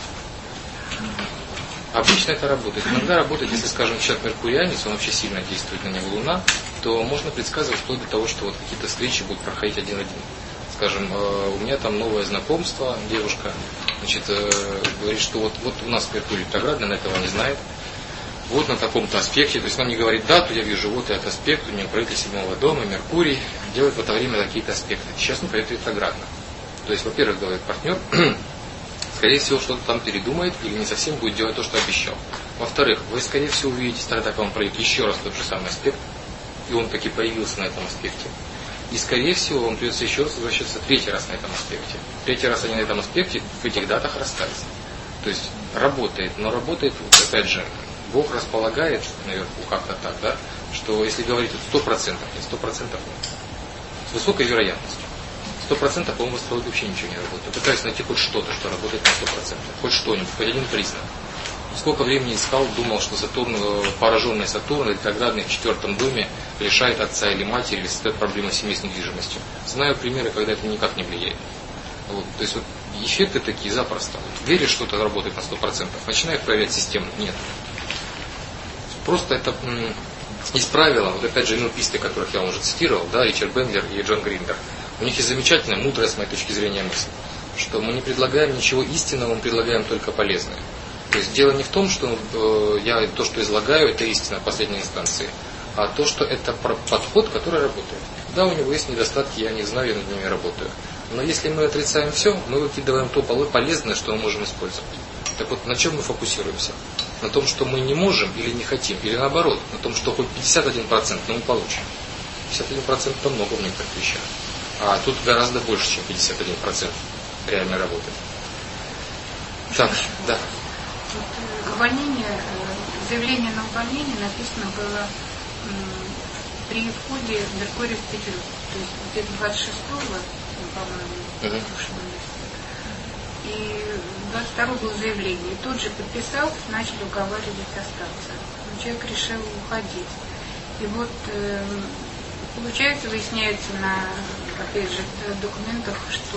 Обычно это работает. Иногда работает, если, скажем, человек меркурианец, он вообще сильно действует на него Луна, то можно предсказывать вплоть до того, что вот какие-то встречи будут проходить один-один. Скажем, у меня там новое знакомство, девушка, значит, говорит, что вот у нас Меркурий ретроградный, она этого не знает. Вот на таком-то аспекте, то есть она не говорит дату, я вижу вот этот аспект, у нее правитель 7 дома, Меркурий, делает в это время какие-то аспекты. Сейчас он пройдет ретроградно. То есть, во-первых, говорит партнер, скорее всего, что-то там передумает или не совсем будет делать то, что обещал. Во-вторых, вы, скорее всего, увидите тогда, когда он пройдет еще раз тот же самый аспект, и он таки появился на этом аспекте. И, скорее всего, вам придется еще раз возвращаться 3-й раз на этом аспекте. 3-й раз они на этом аспекте в этих датах расстались. То есть, работает, но работает, опять же, Бог располагает наверху как-то так, да, что если говорить 100%, не 100%, с высокой вероятностью. 100%, по-моему, в астрологии вообще ничего не работает. Я пытаюсь найти хоть что-то, что работает на 100%. Хоть что-нибудь, хоть один признак. Сколько времени искал, думал, что Сатурн, пораженный Сатурн, ретроградный в 4-м доме, лишает отца или матери, или создает проблемы в семье с недвижимостью. Знаю примеры, когда это никак не влияет. Вот, то есть вот, эффекты такие запросто. Вот, веришь, что это работает на 100%, начинаешь проверять систему. Нет. Просто это есть правила, вот опять же, NLP-сты, которых я вам уже цитировал, да, Ричард Бендлер и Джон Гриндер. У них есть замечательная, мудрая, с моей точки зрения, мысль, что мы не предлагаем ничего истинного, мы предлагаем только полезное. То есть дело не в том, что я то, что излагаю, это истина в последней инстанции, а то, что это подход, который работает. Да, у него есть недостатки, я не знаю, я над ними работаю. Но если мы отрицаем все, мы выкидываем то полезное, что мы можем использовать. Так вот, на чем мы фокусируемся? На том, что мы не можем или не хотим, или наоборот, на том, что хоть 51%, но мы получим. 51% это много в некоторых вещах. А тут гораздо больше, чем 51% реально работает. Так, да. Увольнение, заявление на увольнение написано было при входе Меркурия в Петербург. То есть где-то 26-го, по-моему, и 22-го было заявление. И тут же подписал, начали уговаривать остаться. Но человек решил уходить. И вот получается, выясняется на, опять же, документах, что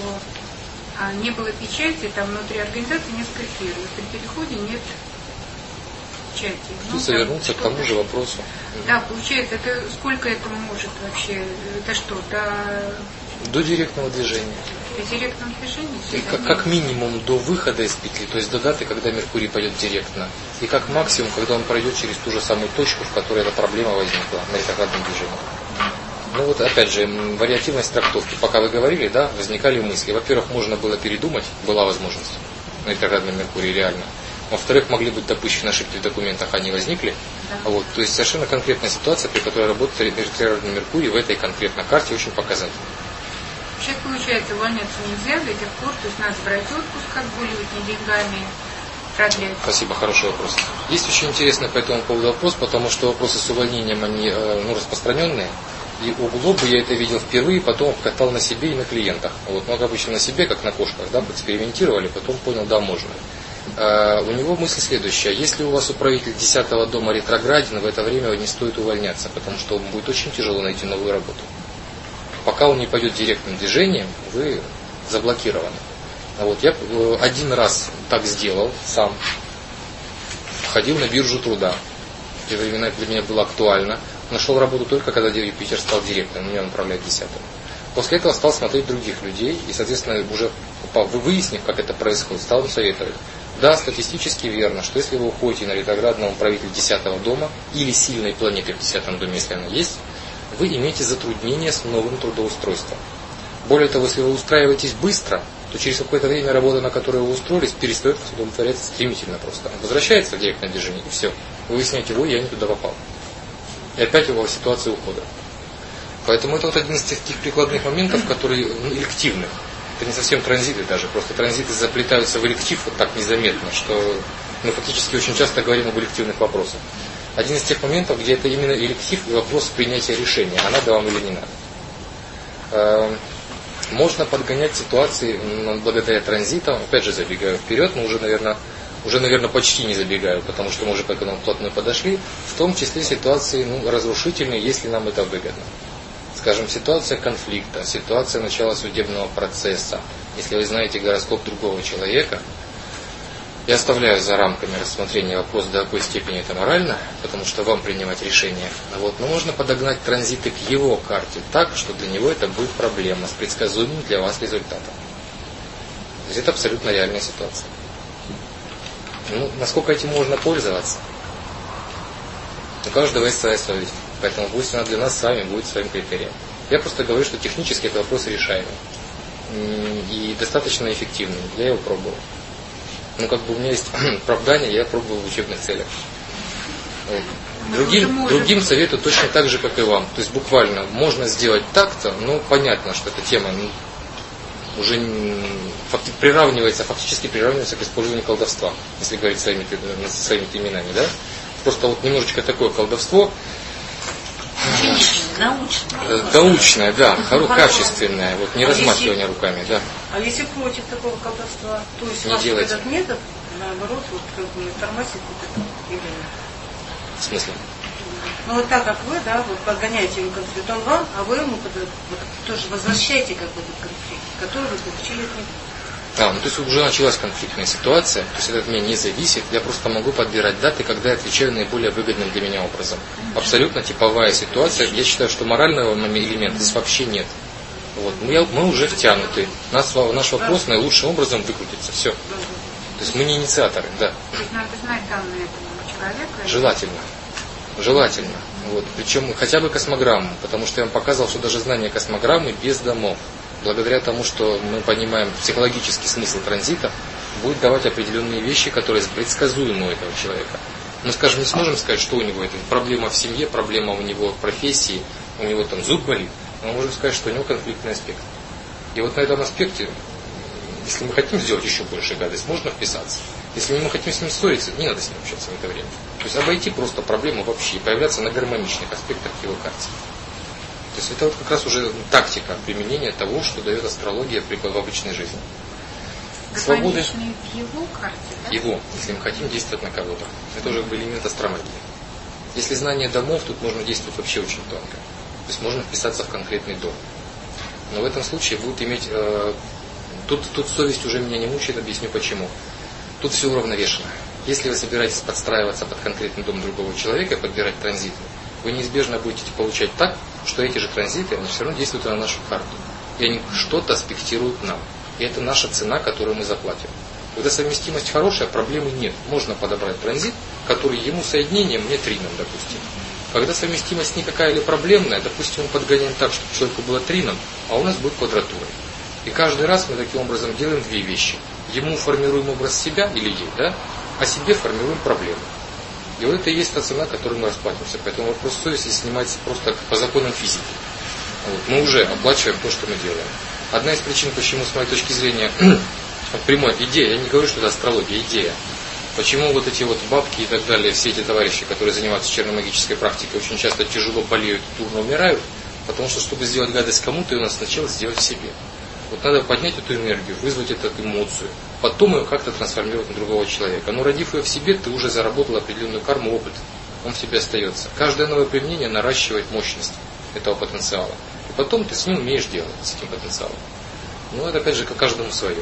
не было печати, там внутри организации несколько фирм. При переходе нет зачатия. Придется вернуться к тому же вопросу. Да, получается, это сколько это может вообще, это что, до директного движения. До директного движения? И как минимум до выхода из петли, то есть до даты, когда Меркурий пойдет директно. И как максимум, когда он пройдет через ту же самую точку, в которой эта проблема возникла на ретроградном движении. Ну вот опять же, вариативность трактовки. Пока вы говорили, да, возникали мысли. Во-первых, можно было передумать, была возможность на ретроградном Меркурии реально. Во-вторых, могли быть допущены ошибки в документах, они возникли. Да. Вот, то есть совершенно конкретная ситуация, при которой работает ретроградный Меркурий в этой конкретной карте очень показательна. Вообще, получается, увольняться нельзя до тех пор, то есть надо брать отпуск, отгуливать не деньгами, продлять. Спасибо, хороший вопрос. Есть очень интересный по этому поводу вопрос, потому что вопросы с увольнением, они распространенные. И у Глоба я это видел впервые, потом катал на себе и на клиентах. Вот, много обычно на себе, как на кошках, да, экспериментировали, потом понял, да, можно. У него мысль следующая. Если у вас управитель 10-го дома ретрограден, в это время не стоит увольняться, потому что вам будет очень тяжело найти новую работу. Пока он не пойдет директным движением, вы заблокированы. Вот, я один раз так сделал сам. Ходил на биржу труда. В те времена для меня было актуально. Нашел работу только когда Юпитер стал директором, меня направляет 10-м. После этого стал смотреть других людей и, соответственно, уже выяснив, как это происходит, стал им советовать. Да, статистически верно, что если вы уходите на ретроградного управителя 10-го дома или сильной планеты в 10-м доме, если она есть, вы имеете затруднения с новым трудоустройством. Более того, если вы устраиваетесь быстро, то через какое-то время работа, на которую вы устроились, перестает удовлетворяться стремительно просто. Возвращается в директное движение, и все. Вы выясняете, я не туда попал. И опять у вас ситуация ухода. Поэтому это вот один из тех прикладных моментов, которые элективных. Это не совсем транзиты даже. Просто транзиты заплетаются в электив вот так незаметно, что мы фактически очень часто говорим об элективных вопросах. Один из тех моментов, где это именно электив и вопрос принятия решения, а надо вам или не надо. Можно подгонять ситуации благодаря транзитам. Опять же, забегаю вперед, но уже, наверное, почти не забегаю, потому что мы уже к этому плотно подошли. В том числе ситуации разрушительные, если нам это выгодно. Скажем, ситуация конфликта, ситуация начала судебного процесса. Если вы знаете гороскоп другого человека, я оставляю за рамками рассмотрения вопрос, до какой степени это морально, потому что вам принимать решение. Но можно подогнать транзиты к его карте так, что для него это будет проблема с предсказуемым для вас результатом. То есть это абсолютно реальная ситуация. Насколько этим можно пользоваться? У каждого есть своя совесть. Поэтому пусть она для нас с вами будет своим критерием. Я просто говорю, что технически этот вопрос решаемый. И достаточно эффективный. Я его пробовал. У меня есть оправдание, я пробовал в учебных целях. Другим советую точно так же, как и вам. То есть буквально можно сделать так-то, понятно, что эта тема уже фактически приравнивается к использованию колдовства, если говорить своими именами, да? Просто немножечко такое колдовство. Научное, да, качественное, не размахивание руками, да. А если против такого колдовства, то есть не делайте. Этот метод, наоборот, тормозит это явление? В смысле? Так как вы, подгоняете ему конфликт, он вам, а вы ему тоже возвращаете этот конфликт, который вы получили от него. То есть уже началась конфликтная ситуация, то есть это от меня не зависит, я просто могу подбирать даты, когда я отвечаю наиболее выгодным для меня образом. Абсолютно типовая ситуация, я считаю, что морального элемента здесь вообще нет. Мы уже втянуты, наш вопрос наилучшим образом выкрутится, все. То есть мы не инициаторы, да. Надо знать данные этого человека. Желательно. Причем хотя бы космограмму, потому что я вам показывал, что даже знание космограммы без домов, благодаря тому, что мы понимаем психологический смысл транзита, будет давать определенные вещи, которые предсказуемы у этого человека. Мы, скажем, не сможем сказать, что у него это проблема в семье, проблема у него в профессии, у него зуб болит, но мы можем сказать, что у него конфликтный аспект. И на этом аспекте, если мы хотим сделать еще больше гадость, можно вписаться. Если мы хотим с ним ссориться, не надо с ним общаться в это время. То есть обойти просто проблему вообще и появляться на гармоничных аспектах его карте. То есть это как раз уже тактика применения того, что дает астрология в обычной жизни. Свободы в его карте, да? Его, если мы хотим действовать на кого-то. Это уже элемент астромагии. Если знание домов, тут можно действовать вообще очень тонко. То есть можно вписаться в конкретный дом. Но в этом случае будет иметь... Тут совесть уже меня не мучает, объясню почему. Тут все уравновешено. Если вы собираетесь подстраиваться под конкретный дом другого человека и подбирать транзиты, вы неизбежно будете получать так, что эти же транзиты, они все равно действуют на нашу карту. И они что-то аспектируют нам. И это наша цена, которую мы заплатим. Когда совместимость хорошая, проблемы нет. Можно подобрать транзит, который ему соединением, мне трином, допустим. Когда совместимость никакая или проблемная, допустим, мы подгоняем так, чтобы человеку было трином, а у нас будет квадратурой. И каждый раз мы таким образом делаем две вещи. Ему формируем образ себя или ей, да? А себе формируем проблему. И вот это и есть та цена, которую мы расплатимся. Поэтому вопрос совести снимается просто по законам физики. Вот. Мы уже оплачиваем то, что мы делаем. Одна из причин, почему, с моей точки зрения, прямой идея, я не говорю, что это астрология, идея. Почему вот эти вот бабки и так далее, все эти товарищи, которые занимаются черномагической практикой, очень часто тяжело болеют, дурно умирают, потому что, чтобы сделать гадость кому-то, ее надо сначала сделать себе. Вот надо поднять эту энергию, вызвать эту эмоцию, потом ее как-то трансформировать на другого человека. Но родив ее в себе, ты уже заработал определенную карму, опыт. Он в тебе остается. Каждое новое применение наращивает мощность этого потенциала. И потом ты с ним умеешь делать, с этим потенциалом. Но это опять же как каждому свое.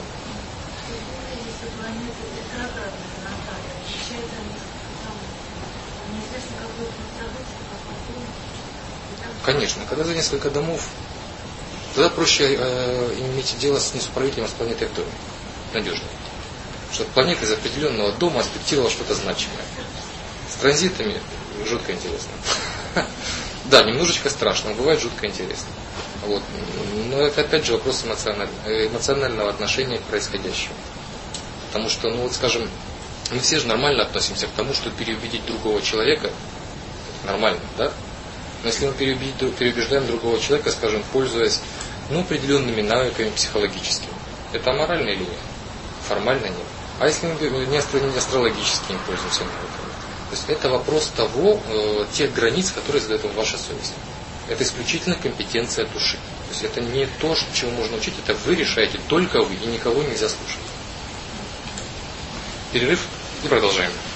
Конечно, когда за несколько домов, тогда проще иметь дело с несуправителем, с планетой в доме. Надежнее. Чтобы планета из определенного дома аспектировала что-то значимое. С транзитами жутко интересно. Да, немножечко страшно, но бывает жутко интересно. Вот. Но это опять же вопрос эмоционального отношения к происходящему. Потому что, ну вот скажем, мы все же нормально относимся к тому, что переубедить другого человека нормально, да? Но если мы переубеждаем другого человека, скажем, пользуясь определенными навыками психологическими, это аморально или нет? Формально нет. А если мы не астрологическими пользуемся навыками? То есть это вопрос тех границ, которые задает вам ваша совесть. Это исключительно компетенция души. То есть это не то, чему можно учить, это вы решаете, только вы, и никого нельзя слушать. Перерыв и продолжаем.